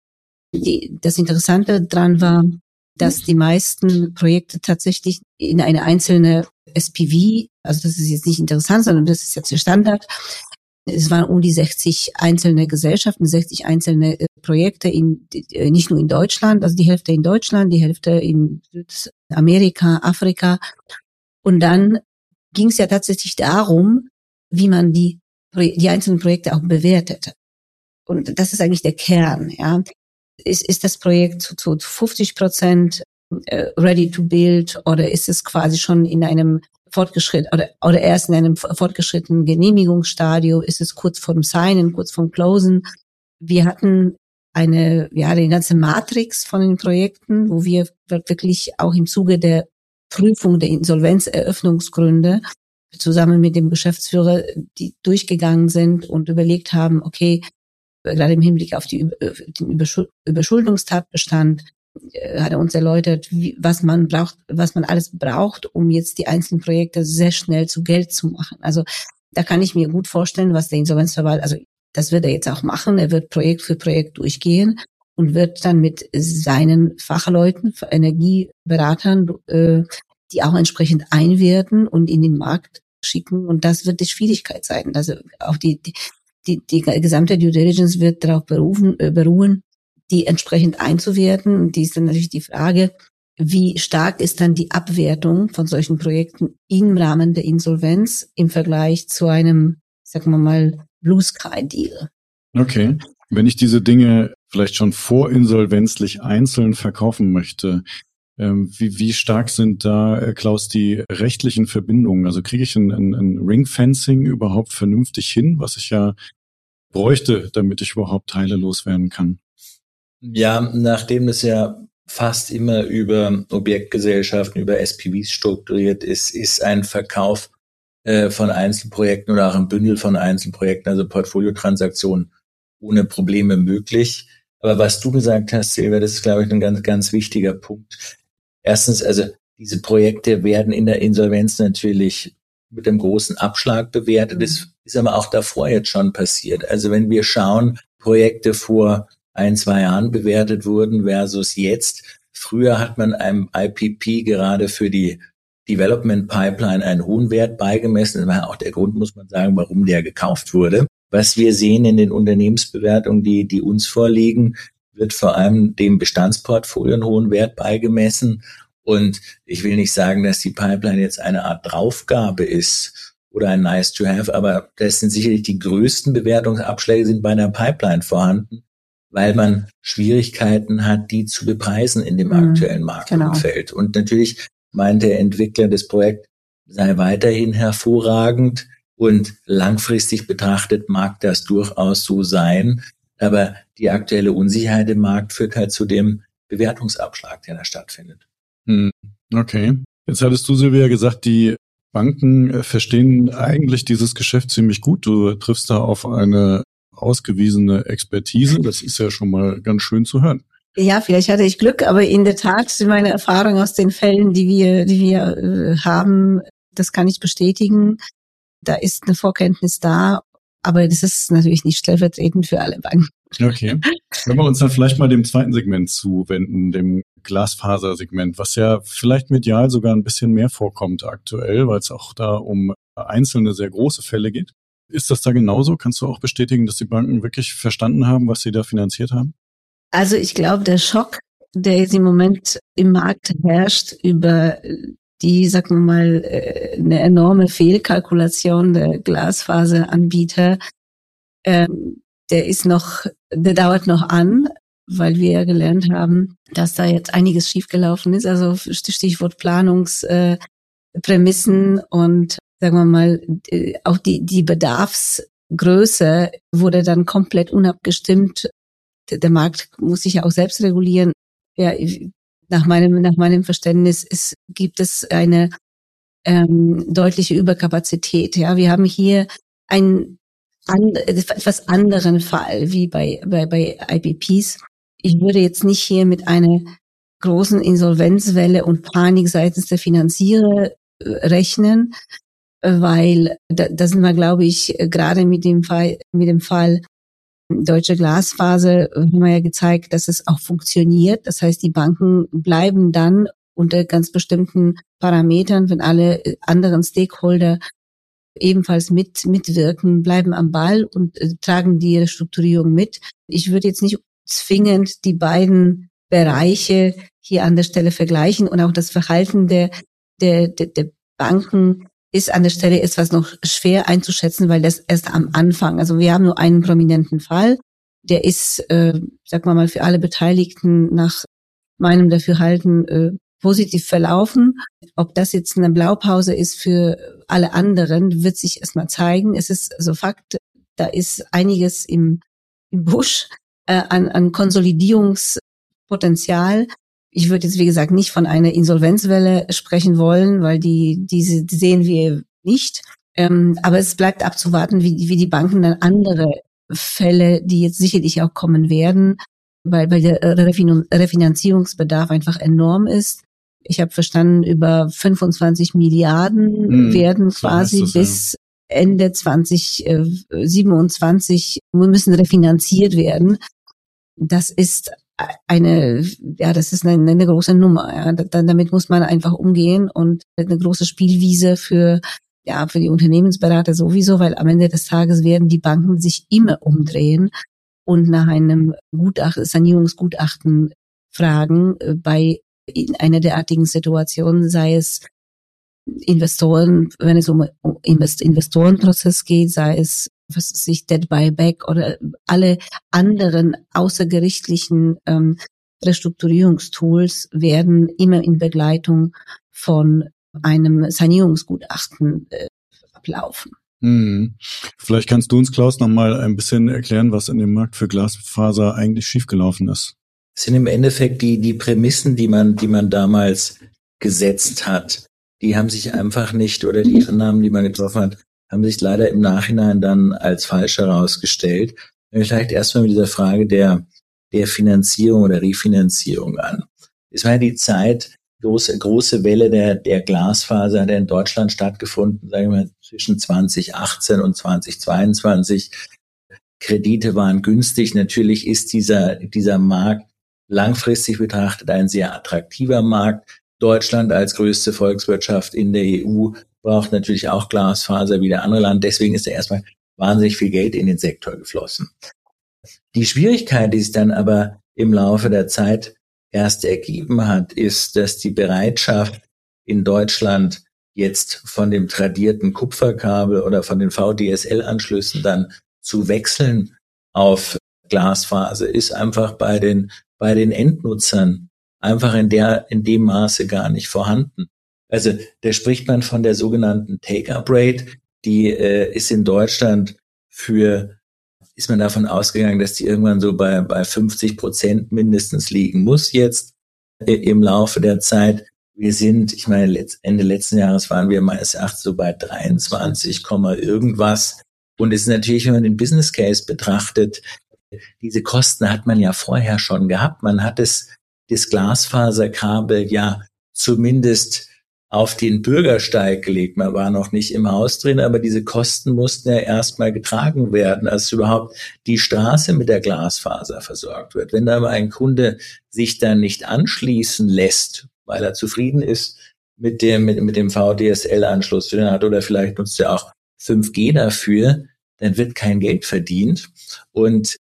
die, das Interessante dran war, dass die meisten Projekte tatsächlich in eine einzelne S P V, also das ist jetzt nicht interessant, sondern das ist jetzt der Standard. Es waren um die sechzig einzelne Gesellschaften, sechzig einzelne Projekte, in, nicht nur in Deutschland, also die Hälfte in Deutschland, die Hälfte in Südamerika, Afrika. Und dann ging es ja tatsächlich darum, wie man die, die einzelnen Projekte auch bewertet. Und das ist eigentlich der Kern, ja. Ist, ist das Projekt zu, zu fünfzig Prozent ready to build oder ist es quasi schon in einem Fortgeschritt oder, oder erst in einem fortgeschrittenen Genehmigungsstadium? Ist es kurz vorm Signen, kurz vorm Closen? Wir hatten eine, ja, eine ganze Matrix von den Projekten, wo wir wirklich auch im Zuge der Prüfung der Insolvenzeröffnungsgründe zusammen mit dem Geschäftsführer, die durchgegangen sind und überlegt haben, okay, gerade im Hinblick auf die, den Überschuldungstatbestand, hat er uns erläutert, wie, was man braucht, was man alles braucht, um jetzt die einzelnen Projekte sehr schnell zu Geld zu machen. Also da kann ich mir gut vorstellen, was der Insolvenzverwalter, also das wird er jetzt auch machen. Er wird Projekt für Projekt durchgehen und wird dann mit seinen Fachleuten, Energieberatern, äh, die auch entsprechend einwerten und in den Markt schicken. Und das wird die Schwierigkeit sein. Also auch die, die, die, die gesamte Due Diligence wird darauf berufen, äh, beruhen, die entsprechend einzuwerten. Und die ist dann natürlich die Frage, wie stark ist dann die Abwertung von solchen Projekten im Rahmen der Insolvenz im Vergleich zu einem, sagen wir mal, Blue Sky Deal. Okay. Wenn ich diese Dinge vielleicht schon vorinsolvenzlich einzeln verkaufen möchte, ähm, wie, wie stark sind da, äh, Klaus, die rechtlichen Verbindungen? Also kriege ich ein, ein, ein Ring-Fencing überhaupt vernünftig hin, was ich ja bräuchte, damit ich überhaupt Teile loswerden kann? Ja, nachdem das ja fast immer über Objektgesellschaften, über S P Vs strukturiert ist, ist ein Verkauf äh, von Einzelprojekten oder auch ein Bündel von Einzelprojekten, also Portfoliotransaktionen, ohne Probleme möglich. Aber was du gesagt hast, Silvia, das ist, glaube ich, ein ganz, ganz wichtiger Punkt. Erstens, also diese Projekte werden in der Insolvenz natürlich mit einem großen Abschlag bewertet. Das ist aber auch davor jetzt schon passiert. Also wenn wir schauen, Projekte vor ein, zwei Jahren bewertet wurden versus jetzt. Früher hat man einem I P P gerade für die Development Pipeline einen hohen Wert beigemessen. Das war auch der Grund, muss man sagen, warum der gekauft wurde. Was wir sehen in den Unternehmensbewertungen, die, die uns vorliegen, wird vor allem dem Bestandsportfolio einen hohen Wert beigemessen. Und ich will nicht sagen, dass die Pipeline jetzt eine Art Draufgabe ist oder ein Nice to have, aber das sind sicherlich die größten Bewertungsabschläge sind bei der Pipeline vorhanden, weil man Schwierigkeiten hat, die zu bepreisen in dem mhm, aktuellen Marktumfeld. Genau. Und natürlich meint der Entwickler, das Projekt sei weiterhin hervorragend und langfristig betrachtet mag das durchaus so sein. Aber die aktuelle Unsicherheit im Markt führt halt zu dem Bewertungsabschlag, der da stattfindet. Okay. Jetzt hattest du, Silvia, gesagt, die Banken verstehen eigentlich dieses Geschäft ziemlich gut. Du triffst da auf eine ausgewiesene Expertise. Das ist ja schon mal ganz schön zu hören. Ja, vielleicht hatte ich Glück, aber in der Tat meine Erfahrung aus den Fällen, die wir, die wir äh, haben, das kann ich bestätigen. Da ist eine Vorkenntnis da, aber das ist natürlich nicht stellvertretend für alle Banken. Okay. Wenn wir uns dann vielleicht mal dem zweiten Segment zuwenden, dem Glasfasersegment, was ja vielleicht medial sogar ein bisschen mehr vorkommt aktuell, weil es auch da um einzelne sehr große Fälle geht. Ist das da genauso? Kannst du auch bestätigen, dass die Banken wirklich verstanden haben, was sie da finanziert haben? Also ich glaube, der Schock, der jetzt im Moment im Markt herrscht über die, sagen wir mal, eine enorme Fehlkalkulation der Glasfaseranbieter, ähm, der ist noch, der dauert noch an, weil wir ja gelernt haben, dass da jetzt einiges schiefgelaufen ist. Also Stichwort Planungsprämissen äh, und sagen wir mal, auch die, die Bedarfsgröße wurde dann komplett unabgestimmt. Der Markt muss sich ja auch selbst regulieren. Ja, nach meinem, nach meinem Verständnis ist, gibt es eine ähm, deutliche Überkapazität. Ja, wir haben hier einen an, etwas anderen Fall wie bei, bei, bei I P Ps. Ich würde jetzt nicht hier mit einer großen Insolvenzwelle und Panik seitens der Finanzierer rechnen, weil da, da sind wir, glaube ich, gerade mit dem Fall, mit dem Fall Deutsche Glasfaser haben wir ja gezeigt, dass es auch funktioniert. Das heißt, die Banken bleiben dann unter ganz bestimmten Parametern, wenn alle anderen Stakeholder ebenfalls mit mitwirken, bleiben am Ball und äh, tragen die Restrukturierung mit. Ich würde jetzt nicht zwingend die beiden Bereiche hier an der Stelle vergleichen und auch das Verhalten der der der, der Banken ist an der Stelle etwas noch schwer einzuschätzen, weil das erst am Anfang, also wir haben nur einen prominenten Fall, der ist, äh, sag mal mal, für alle Beteiligten nach meinem Dafürhalten äh, positiv verlaufen. Ob das jetzt eine Blaupause ist für alle anderen, wird sich erstmal zeigen. Es ist also Fakt, da ist einiges im, im Busch äh, an, an Konsolidierungspotenzial. Ich würde jetzt, wie gesagt, nicht von einer Insolvenzwelle sprechen wollen, weil die diese die sehen wir nicht. Ähm, aber es bleibt abzuwarten, wie, wie die Banken dann andere Fälle, die jetzt sicherlich auch kommen werden, weil, weil der Refin- Refinanzierungsbedarf einfach enorm ist. Ich habe verstanden, über fünfundzwanzig Milliarden hm, werden quasi das, bis ja. Ende zwanzig siebenundzwanzig müssen refinanziert werden. Das ist eine, ja, das ist eine, eine große Nummer. Ja. Da, damit muss man einfach umgehen und eine große Spielwiese für, ja, für die Unternehmensberater sowieso, weil am Ende des Tages werden die Banken sich immer umdrehen und nach einem Gutachten, Sanierungsgutachten fragen bei in einer derartigen Situation, sei es Investoren, wenn es um Invest- Investorenprozess geht, sei es was sich Debt Buyback oder alle anderen außergerichtlichen ähm, Restrukturierungstools werden immer in Begleitung von einem Sanierungsgutachten äh, ablaufen. Hm. Vielleicht kannst du uns, Klaus, noch mal ein bisschen erklären, was in dem Markt für Glasfaser eigentlich schiefgelaufen ist. Es sind im Endeffekt die, die Prämissen, die man, die man damals gesetzt hat. Die haben sich einfach nicht, oder die Annahmen, die man getroffen hat, haben sich leider im Nachhinein dann als falsch herausgestellt. Vielleicht erstmal mit dieser Frage der, der Finanzierung oder Refinanzierung an. Es war ja die Zeit, große, große Welle der, der Glasfaser, der in Deutschland stattgefunden, sagen wir mal, zwischen zwanzig achtzehn und zwanzig zweiundzwanzig. Kredite waren günstig. Natürlich ist dieser, dieser Markt langfristig betrachtet ein sehr attraktiver Markt. Deutschland als größte Volkswirtschaft in der E U braucht natürlich auch Glasfaser wie der andere Land. Deswegen ist da erstmal wahnsinnig viel Geld in den Sektor geflossen. Die Schwierigkeit, die sich dann aber im Laufe der Zeit erst ergeben hat, ist, dass die Bereitschaft in Deutschland jetzt von dem tradierten Kupferkabel oder von den V D S L-Anschlüssen dann zu wechseln auf Glasfaser ist einfach bei den bei den Endnutzern einfach in der in dem Maße gar nicht vorhanden. Also da spricht man von der sogenannten Take-up-Rate, die äh, ist in Deutschland für, ist man davon ausgegangen, dass die irgendwann so bei bei fünfzig Prozent mindestens liegen muss jetzt äh, im Laufe der Zeit. Wir sind, ich meine, Ende letzten Jahres waren wir meines Erachtens so bei dreiundzwanzig, irgendwas. Und es ist natürlich, wenn man den Business Case betrachtet, diese Kosten hat man ja vorher schon gehabt. Man hat es, das Glasfaserkabel ja zumindest auf den Bürgersteig gelegt. Man war noch nicht im Haus drin, aber diese Kosten mussten ja erstmal getragen werden, als überhaupt die Straße mit der Glasfaser versorgt wird. Wenn da aber ein Kunde sich dann nicht anschließen lässt, weil er zufrieden ist mit dem, mit, mit dem V D S L-Anschluss, den er hat, oder vielleicht nutzt er auch fünf G dafür, dann wird kein Geld verdient. Und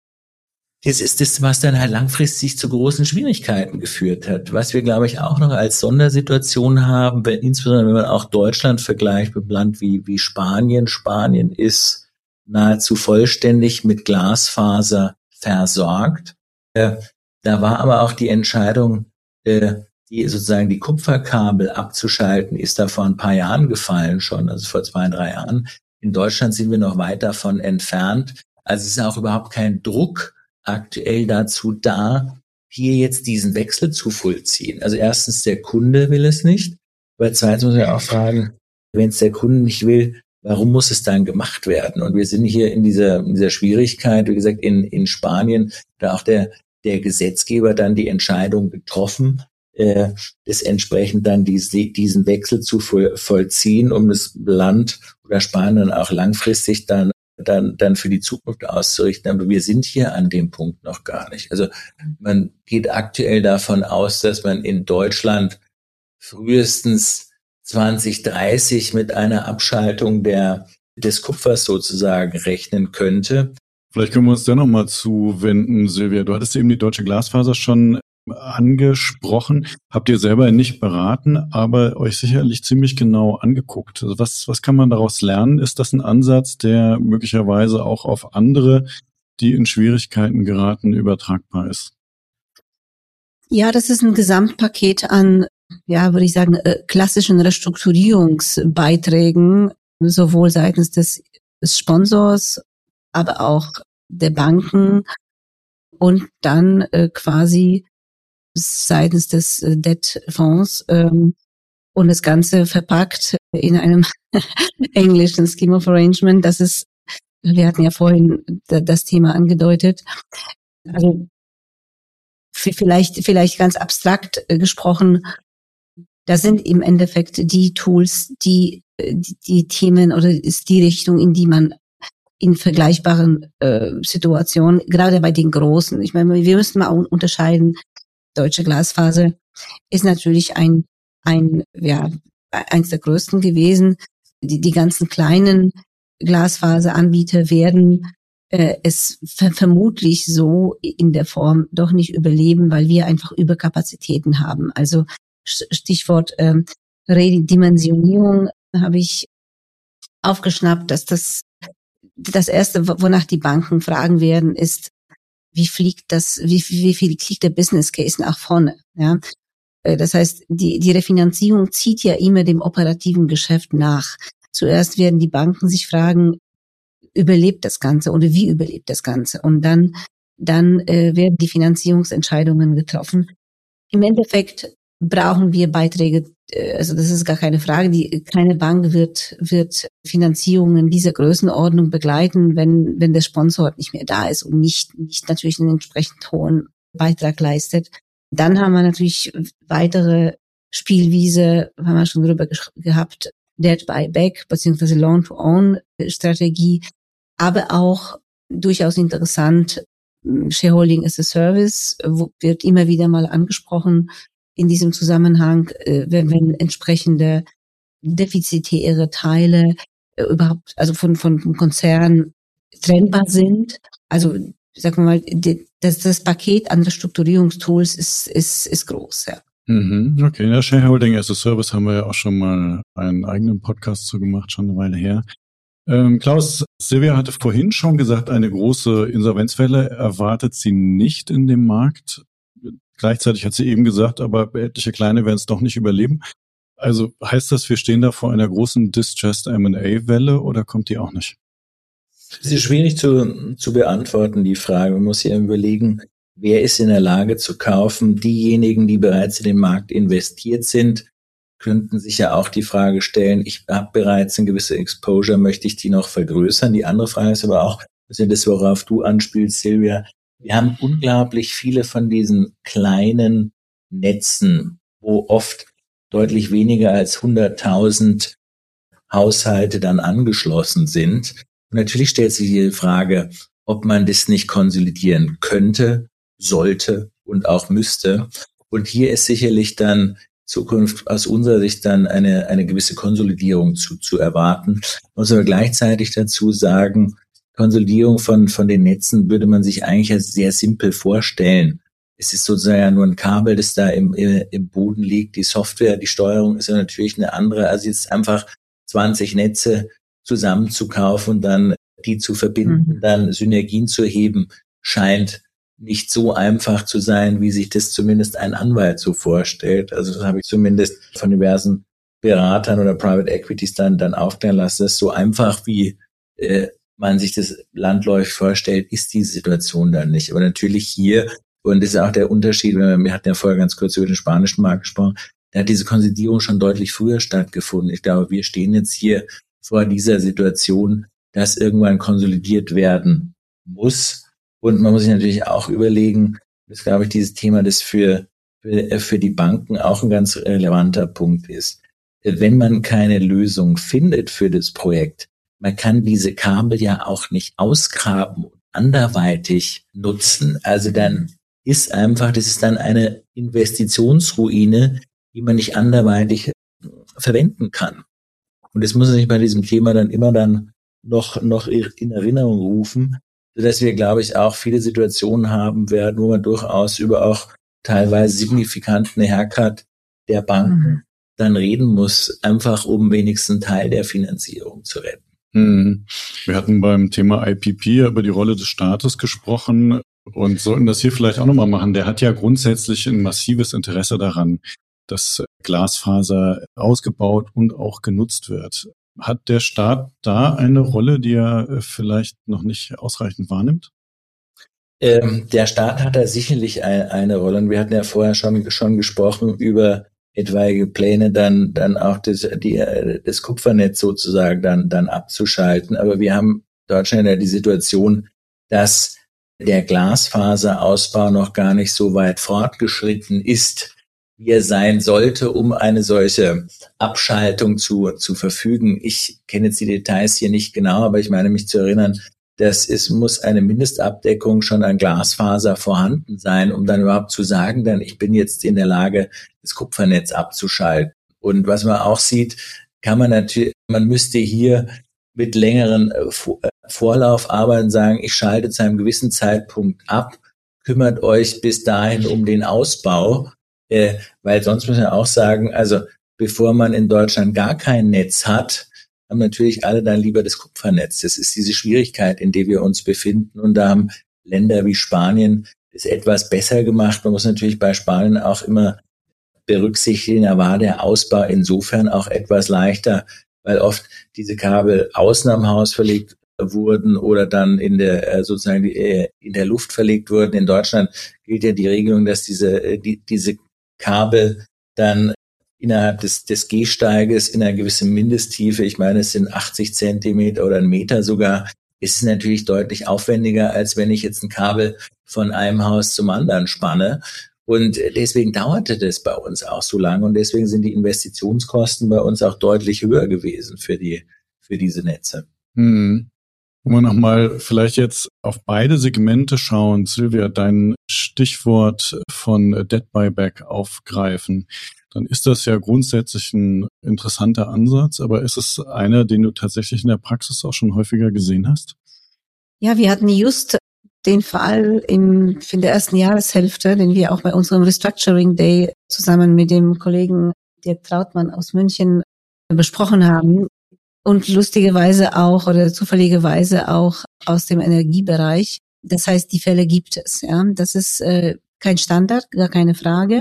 das ist das, was dann halt langfristig zu großen Schwierigkeiten geführt hat. Was wir, glaube ich, auch noch als Sondersituation haben, wenn, insbesondere wenn man auch Deutschland vergleicht mit einem Land wie, wie Spanien. Spanien ist nahezu vollständig mit Glasfaser versorgt. Äh, da war aber auch die Entscheidung, äh, die sozusagen die Kupferkabel abzuschalten, ist da vor ein paar Jahren gefallen schon, also vor zwei, drei Jahren. In Deutschland sind wir noch weit davon entfernt. Also es ist auch überhaupt kein Druck aktuell dazu da, hier jetzt diesen Wechsel zu vollziehen. Also erstens, der Kunde will es nicht, aber zweitens muss man auch fragen, wenn es der Kunde nicht will, warum muss es dann gemacht werden? Und wir sind hier in dieser, in dieser Schwierigkeit, wie gesagt, in, in Spanien, da auch der, der Gesetzgeber dann die Entscheidung getroffen, äh, das entsprechend dann diese, diesen Wechsel zu voll, vollziehen, um das Land oder Spanien auch langfristig dann dann dann für die Zukunft auszurichten. Aber wir sind hier an dem Punkt noch gar nicht. Also man geht aktuell davon aus, dass man in Deutschland frühestens zwanzig dreißig mit einer Abschaltung der des Kupfers sozusagen rechnen könnte. Vielleicht können wir uns da nochmal zuwenden, Silvia. Du hattest eben die Deutsche Glasfaser schon angesprochen. Habt ihr selber nicht beraten, aber euch sicherlich ziemlich genau angeguckt. Also was, was kann man daraus lernen? Ist das ein Ansatz, der möglicherweise auch auf andere, die in Schwierigkeiten geraten, übertragbar ist? Ja, das ist ein Gesamtpaket an, ja, würde ich sagen, klassischen Restrukturierungsbeiträgen, sowohl seitens des, des Sponsors, aber auch der Banken und dann äh, quasi seitens des äh, Debt-Fonds. Ähm, und das Ganze verpackt in einem englischen Scheme of Arrangement. Das ist, wir hatten ja vorhin das Thema angedeutet. Also vielleicht, vielleicht ganz abstrakt gesprochen, das sind im Endeffekt die Tools, die, die, die Themen oder ist die Richtung, in die man in vergleichbaren äh, Situationen, gerade bei den Großen, ich meine, wir müssen mal unterscheiden, Deutsche Glasfaser ist natürlich ein, ein, ja, eins der größten gewesen. Die, die ganzen kleinen Glasfaseranbieter werden äh, es ver- vermutlich so in der Form doch nicht überleben, weil wir einfach Überkapazitäten haben. Also Stichwort ähm, Redimensionierung habe ich aufgeschnappt, dass das das erste, wonach die Banken fragen werden, ist, wie fliegt das, wie, wie viel fliegt der Business Case nach vorne? Ja, das heißt, die die Refinanzierung zieht ja immer dem operativen Geschäft nach. Zuerst werden die Banken sich fragen, überlebt das Ganze oder wie überlebt das Ganze? Und dann dann äh, werden die Finanzierungsentscheidungen getroffen. Im Endeffekt brauchen wir Beiträge, also das ist gar keine Frage, die keine Bank wird wird Finanzierungen dieser Größenordnung begleiten, wenn wenn der Sponsor nicht mehr da ist und nicht nicht natürlich einen entsprechend hohen Beitrag leistet. Dann haben wir natürlich weitere Spielwiese, haben wir schon drüber gehabt, Debt Buyback beziehungsweise Loan-to-Own-Strategie, aber auch durchaus interessant, Shareholding as a Service, wird immer wieder mal angesprochen in diesem Zusammenhang, wenn, wenn entsprechende defizitäre Teile überhaupt, also von, von vom Konzern trennbar sind. Also, sagen wir mal, das, das Paket an Restrukturierungstools ist, ist, ist groß, ja. Mhm, okay, ja, Shareholding as a Service haben wir ja auch schon mal einen eigenen Podcast zu gemacht, schon eine Weile her. Ähm, Klaus, Silvia hatte vorhin schon gesagt, eine große Insolvenzwelle erwartet sie nicht in dem Markt. Gleichzeitig hat sie eben gesagt, aber etliche kleine werden es doch nicht überleben. Also heißt das, wir stehen da vor einer großen Distressed M and A-Welle oder kommt die auch nicht? Es ist schwierig zu, zu beantworten, die Frage. Man muss ja überlegen, wer ist in der Lage zu kaufen. Diejenigen, die bereits in den Markt investiert sind, könnten sich ja auch die Frage stellen, ich habe bereits eine gewisse Exposure, möchte ich die noch vergrößern? Die andere Frage ist aber auch, das ist das, worauf du anspielst, Silvia. Wir haben unglaublich viele von diesen kleinen Netzen, wo oft deutlich weniger als hunderttausend Haushalte dann angeschlossen sind. Und natürlich stellt sich die Frage, ob man das nicht konsolidieren könnte, sollte und auch müsste. Und hier ist sicherlich dann Zukunft aus unserer Sicht dann eine eine gewisse Konsolidierung zu zu erwarten. Man muss aber gleichzeitig dazu sagen, Konsolidierung von von den Netzen würde man sich eigentlich als sehr simpel vorstellen. Es ist sozusagen nur ein Kabel, das da im im Boden liegt. Die Software, die Steuerung ist ja natürlich eine andere. Also jetzt einfach zwanzig Netze zusammenzukaufen und dann die zu verbinden, mhm. dann Synergien zu heben, scheint nicht so einfach zu sein, wie sich das zumindest ein Anwalt so vorstellt. Also das habe ich zumindest von diversen Beratern oder Private Equities dann dann aufklären lassen. Das ist so einfach, wie äh, man sich das landläufig vorstellt, ist die Situation dann nicht. Aber natürlich hier, und das ist auch der Unterschied, wir hatten ja vorher ganz kurz über den spanischen Markt gesprochen, da hat diese Konsolidierung schon deutlich früher stattgefunden. Ich glaube, wir stehen jetzt hier vor dieser Situation, dass irgendwann konsolidiert werden muss. Und man muss sich natürlich auch überlegen, das glaube ich, dieses Thema, das für, für, für die Banken auch ein ganz relevanter Punkt ist. Wenn man keine Lösung findet für das Projekt, man kann diese Kabel ja auch nicht ausgraben und anderweitig nutzen. Also dann ist einfach, das ist dann eine Investitionsruine, die man nicht anderweitig verwenden kann. Und das muss man sich bei diesem Thema dann immer dann noch, noch in Erinnerung rufen, sodass wir, glaube ich, auch viele Situationen haben werden, wo man durchaus über auch teilweise signifikanten Haircut der Banken mhm. dann reden muss, einfach um wenigstens einen Teil der Finanzierung zu retten. Mhm. Wir hatten beim Thema I P P über die Rolle des Staates gesprochen und sollten das hier vielleicht auch nochmal machen. Der hat ja grundsätzlich ein massives Interesse daran, dass Glasfaser ausgebaut und auch genutzt wird. Hat der Staat da eine Rolle, die er vielleicht noch nicht ausreichend wahrnimmt? Ähm, der Staat hat da sicherlich ein, eine Rolle. Und wir hatten ja vorher schon, schon gesprochen über etwaige Pläne dann dann auch das, die, das Kupfernetz sozusagen dann dann abzuschalten. Aber wir haben in Deutschland ja die Situation, dass der Glasfaserausbau noch gar nicht so weit fortgeschritten ist, wie er sein sollte, um eine solche Abschaltung zu zu verfügen. Ich kenne jetzt die Details hier nicht genau, aber ich meine mich zu erinnern, dass es muss eine Mindestabdeckung schon an Glasfaser vorhanden sein, um dann überhaupt zu sagen, dann ich bin jetzt in der Lage, das Kupfernetz abzuschalten. Und was man auch sieht, kann man natürlich, man müsste hier mit längeren Vorlauf arbeiten, sagen, ich schalte zu einem gewissen Zeitpunkt ab, kümmert euch bis dahin um den Ausbau, äh, weil sonst müssen wir auch sagen, also bevor man in Deutschland gar kein Netz hat, haben natürlich alle dann lieber das Kupfernetz. Das ist diese Schwierigkeit, in der wir uns befinden. Und da haben Länder wie Spanien es etwas besser gemacht. Man muss natürlich bei Spanien auch immer berücksichtigen, da war der Ausbau insofern auch etwas leichter, weil oft diese Kabel außen am Haus verlegt wurden oder dann in der sozusagen in der Luft verlegt wurden. In Deutschland gilt ja die Regelung, dass diese die, diese Kabel dann innerhalb des, des Gehsteiges in einer gewissen Mindesttiefe, ich meine, es sind achtzig Zentimeter oder ein Meter sogar, ist es natürlich deutlich aufwendiger, als wenn ich jetzt ein Kabel von einem Haus zum anderen spanne. Und deswegen dauerte das bei uns auch so lange und deswegen sind die Investitionskosten bei uns auch deutlich höher gewesen für die, für diese Netze. Hm. Wenn wir nochmal vielleicht jetzt auf beide Segmente schauen, Silvia, dein Stichwort von Debt Buyback aufgreifen, dann ist das ja grundsätzlich ein interessanter Ansatz, aber ist es einer, den du tatsächlich in der Praxis auch schon häufiger gesehen hast? Ja, wir hatten just den Fall in, in der ersten Jahreshälfte, den wir auch bei unserem Restructuring Day zusammen mit dem Kollegen Dirk Trautmann aus München besprochen haben und lustigerweise auch oder zufälligerweise auch aus dem Energiebereich. Das heißt, die Fälle gibt es. Ja, das ist äh, kein Standard, gar keine Frage.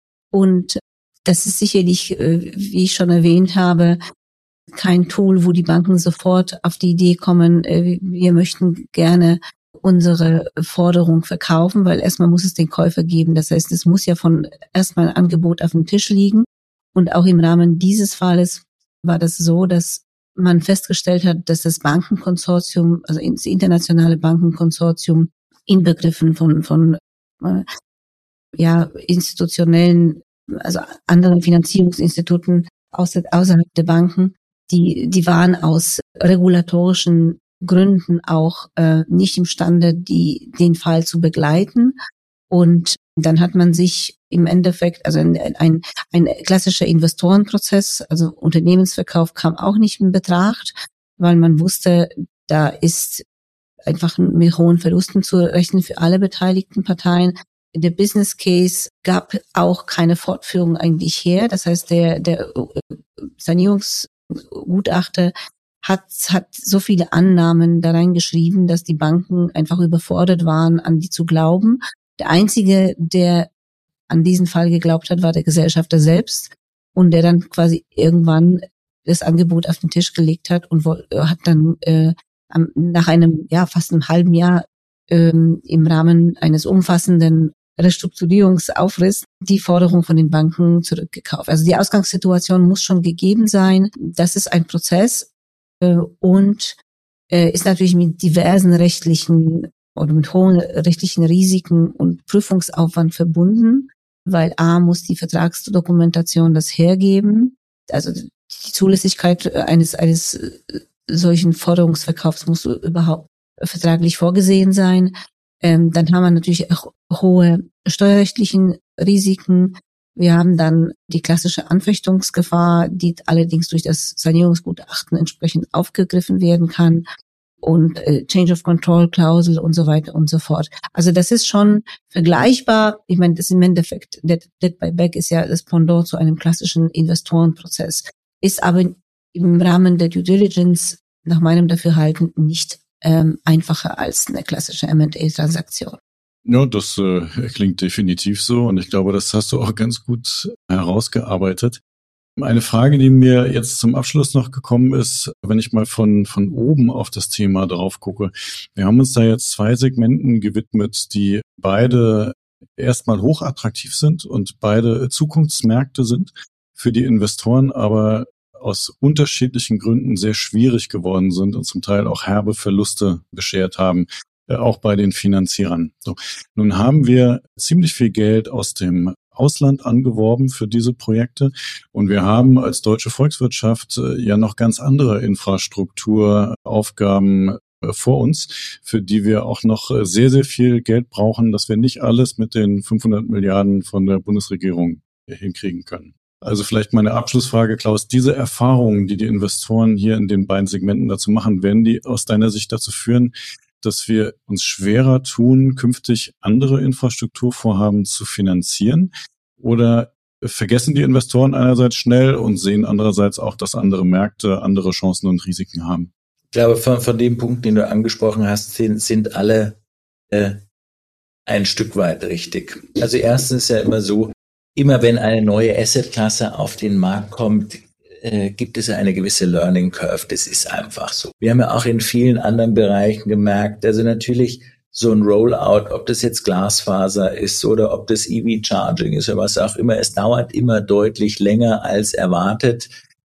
Und das ist sicherlich, äh, wie ich schon erwähnt habe, kein Tool, wo die Banken sofort auf die Idee kommen, äh, wir möchten gerne unsere Forderung verkaufen, weil erstmal muss es den Käufer geben. Das heißt, es muss ja von erstmal ein Angebot auf dem Tisch liegen. Und auch im Rahmen dieses Falles war das so, dass man festgestellt hat, dass das Bankenkonsortium, also das internationale Bankenkonsortium, inbegriffen von von äh, ja institutionellen, also anderen Finanzierungsinstituten außer, außerhalb der Banken, die die waren aus regulatorischen Gründen auch äh, nicht imstande, die den Fall zu begleiten. Und dann hat man sich im Endeffekt, also ein, ein, ein klassischer Investorenprozess, also Unternehmensverkauf kam auch nicht in Betracht, weil man wusste, da ist einfach mit hohen Verlusten zu rechnen für alle beteiligten Parteien. Der Business Case gab auch keine Fortführung eigentlich her. Das heißt, der, der Sanierungsgutachter hat, hat so viele Annahmen da reingeschrieben, dass die Banken einfach überfordert waren, an die zu glauben. Der Einzige, der an diesen Fall geglaubt hat, war der Gesellschafter selbst und der dann quasi irgendwann das Angebot auf den Tisch gelegt hat und hat dann äh, nach einem, ja, fast einem halben Jahr ähm, im Rahmen eines umfassenden Restrukturierungsaufriss die Forderung von den Banken zurückgekauft. Also die Ausgangssituation muss schon gegeben sein. Das ist ein Prozess äh, und äh, ist natürlich mit diversen rechtlichen oder mit hohen rechtlichen Risiken und Prüfungsaufwand verbunden, weil A muss die Vertragsdokumentation das hergeben, also die Zulässigkeit eines eines solchen Forderungsverkaufs muss überhaupt vertraglich vorgesehen sein. Ähm, dann haben wir natürlich auch hohe steuerrechtlichen Risiken. Wir haben dann die klassische Anfechtungsgefahr, die allerdings durch das Sanierungsgutachten entsprechend aufgegriffen werden kann. Und äh, Change of Control Klausel und so weiter und so fort. Also das ist schon vergleichbar. Ich meine, das im Endeffekt, Debt Buyback ist ja das Pendant zu einem klassischen Investorenprozess, ist aber im Rahmen der Due Diligence nach meinem Dafürhalten nicht ähm, einfacher als eine klassische M and A-Transaktion. Ja, das äh, klingt definitiv so und ich glaube, das hast du auch ganz gut herausgearbeitet. Eine Frage, die mir jetzt zum Abschluss noch gekommen ist, wenn ich mal von von oben auf das Thema drauf gucke. Wir haben uns da jetzt zwei Segmenten gewidmet, die beide erstmal hochattraktiv sind und beide Zukunftsmärkte sind, für die Investoren aber aus unterschiedlichen Gründen sehr schwierig geworden sind und zum Teil auch herbe Verluste beschert haben, äh, auch bei den Finanzierern. So, nun haben wir ziemlich viel Geld aus dem Ausland angeworben für diese Projekte und wir haben als deutsche Volkswirtschaft äh, ja noch ganz andere Infrastrukturaufgaben äh, vor uns, für die wir auch noch äh, sehr, sehr viel Geld brauchen, dass wir nicht alles mit den fünfhundert Milliarden von der Bundesregierung äh, hinkriegen können. Also vielleicht meine Abschlussfrage, Klaus, diese Erfahrungen, die die Investoren hier in den beiden Segmenten dazu machen, werden die aus deiner Sicht dazu führen, dass wir uns schwerer tun, künftig andere Infrastrukturvorhaben zu finanzieren? Oder vergessen die Investoren einerseits schnell und sehen andererseits auch, dass andere Märkte andere Chancen und Risiken haben? Ich glaube, von, von dem Punkt, den du angesprochen hast, sind, sind alle äh, ein Stück weit richtig. Also erstens ist ja immer so, immer wenn eine neue Assetklasse auf den Markt kommt, äh, gibt es eine gewisse Learning Curve. Das ist einfach so. Wir haben ja auch in vielen anderen Bereichen gemerkt, also natürlich so ein Rollout, ob das jetzt Glasfaser ist oder ob das E V-Charging ist oder was auch immer, es dauert immer deutlich länger als erwartet.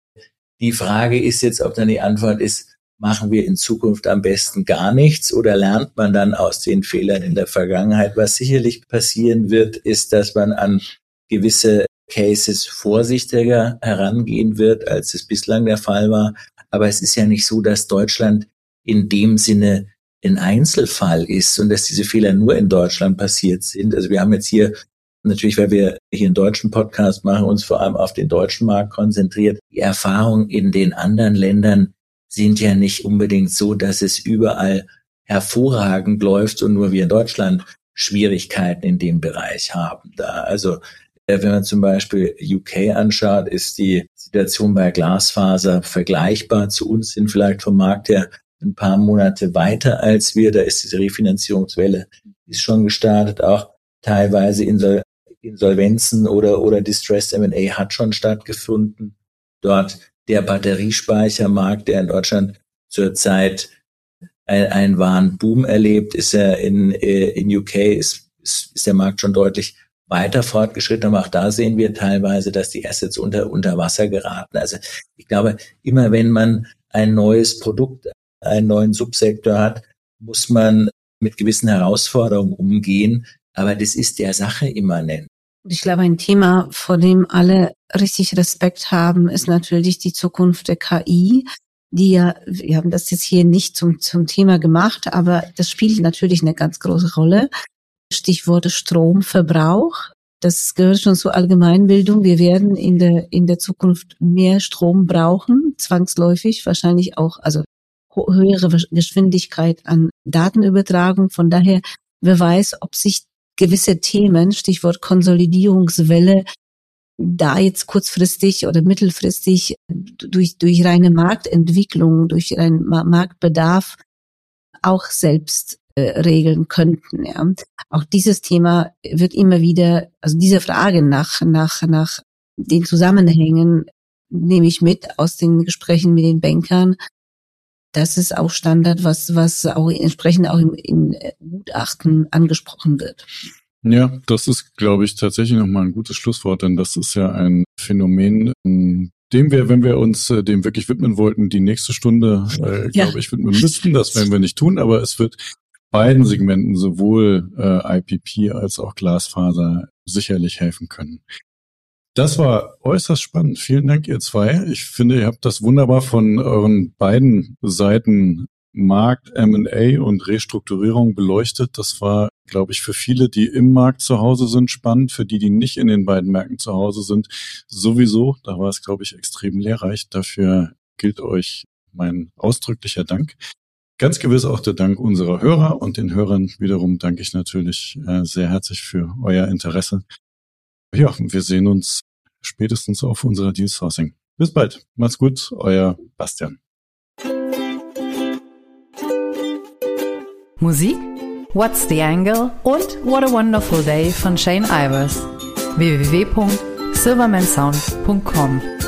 Die Frage ist jetzt, ob dann die Antwort ist, machen wir in Zukunft am besten gar nichts oder lernt man dann aus den Fehlern in der Vergangenheit? Was sicherlich passieren wird, ist, dass man an gewisse Cases vorsichtiger herangehen wird, als es bislang der Fall war. Aber es ist ja nicht so, dass Deutschland in dem Sinne ein Einzelfall ist und dass diese Fehler nur in Deutschland passiert sind. Also wir haben jetzt hier natürlich, weil wir hier einen deutschen Podcast machen, uns vor allem auf den deutschen Markt konzentriert. Die Erfahrungen in den anderen Ländern sind ja nicht unbedingt so, dass es überall hervorragend läuft und nur wir in Deutschland Schwierigkeiten in dem Bereich haben. Da also wenn man zum Beispiel U K anschaut, ist die Situation bei Glasfaser vergleichbar. Zu uns sind vielleicht vom Markt her ein paar Monate weiter als wir. Da ist diese Refinanzierungswelle ist schon gestartet. Auch teilweise Insol- Insolvenzen oder, oder Distressed M and A hat schon stattgefunden. Dort der Batteriespeichermarkt, der in Deutschland zurzeit ein, einen wahren Boom erlebt, ist er in, in U K, ist, ist, ist der Markt schon deutlich weiter fortgeschritten, aber auch da sehen wir teilweise, dass die Assets unter, unter Wasser geraten. Also ich glaube, immer wenn man ein neues Produkt, einen neuen Subsektor hat, muss man mit gewissen Herausforderungen umgehen, aber das ist der Sache immanent. Ich glaube, ein Thema, vor dem alle richtig Respekt haben, ist natürlich die Zukunft der K I, die ja, wir haben das jetzt hier nicht zum, zum Thema gemacht, aber das spielt natürlich eine ganz große Rolle. Stichworte Stromverbrauch. Das gehört schon zur Allgemeinbildung. Wir werden in der, in der Zukunft mehr Strom brauchen, zwangsläufig, wahrscheinlich auch, also höhere Geschwindigkeit an Datenübertragung. Von daher, wer weiß, ob sich gewisse Themen, Stichwort Konsolidierungswelle, da jetzt kurzfristig oder mittelfristig durch, durch reine Marktentwicklung, durch reinen Marktbedarf auch selbst regeln könnten. Ja. Auch dieses Thema wird immer wieder, also diese Frage nach nach nach den Zusammenhängen nehme ich mit aus den Gesprächen mit den Bankern. Das ist auch Standard, was was auch entsprechend auch im, im Gutachten angesprochen wird. Ja, das ist, glaube ich, tatsächlich nochmal ein gutes Schlusswort, denn das ist ja ein Phänomen, dem wir, wenn wir uns äh, dem wirklich widmen wollten, die nächste Stunde, äh, ja. glaube ich, widmen müssten. Das werden wir nicht tun, aber es wird beiden Segmenten, sowohl äh, I P P als auch Glasfaser, sicherlich helfen können. Das war äußerst spannend. Vielen Dank, ihr zwei. Ich finde, ihr habt das wunderbar von euren beiden Seiten Markt, M and A und Restrukturierung beleuchtet. Das war, glaube ich, für viele, die im Markt zu Hause sind, spannend. Für die, die nicht in den beiden Märkten zu Hause sind, sowieso. Da war es, glaube ich, extrem lehrreich. Dafür gilt euch mein ausdrücklicher Dank. Ganz gewiss auch der Dank unserer Hörer und den Hörern wiederum danke ich natürlich äh, sehr herzlich für euer Interesse. Ja, wir sehen uns spätestens auf unserer Deal Sourcing. Bis bald. Macht's gut. Euer Bastian. Musik, What's the Angle und What a Wonderful Day von Shane Ivers. w w w punkt silverman sound punkt com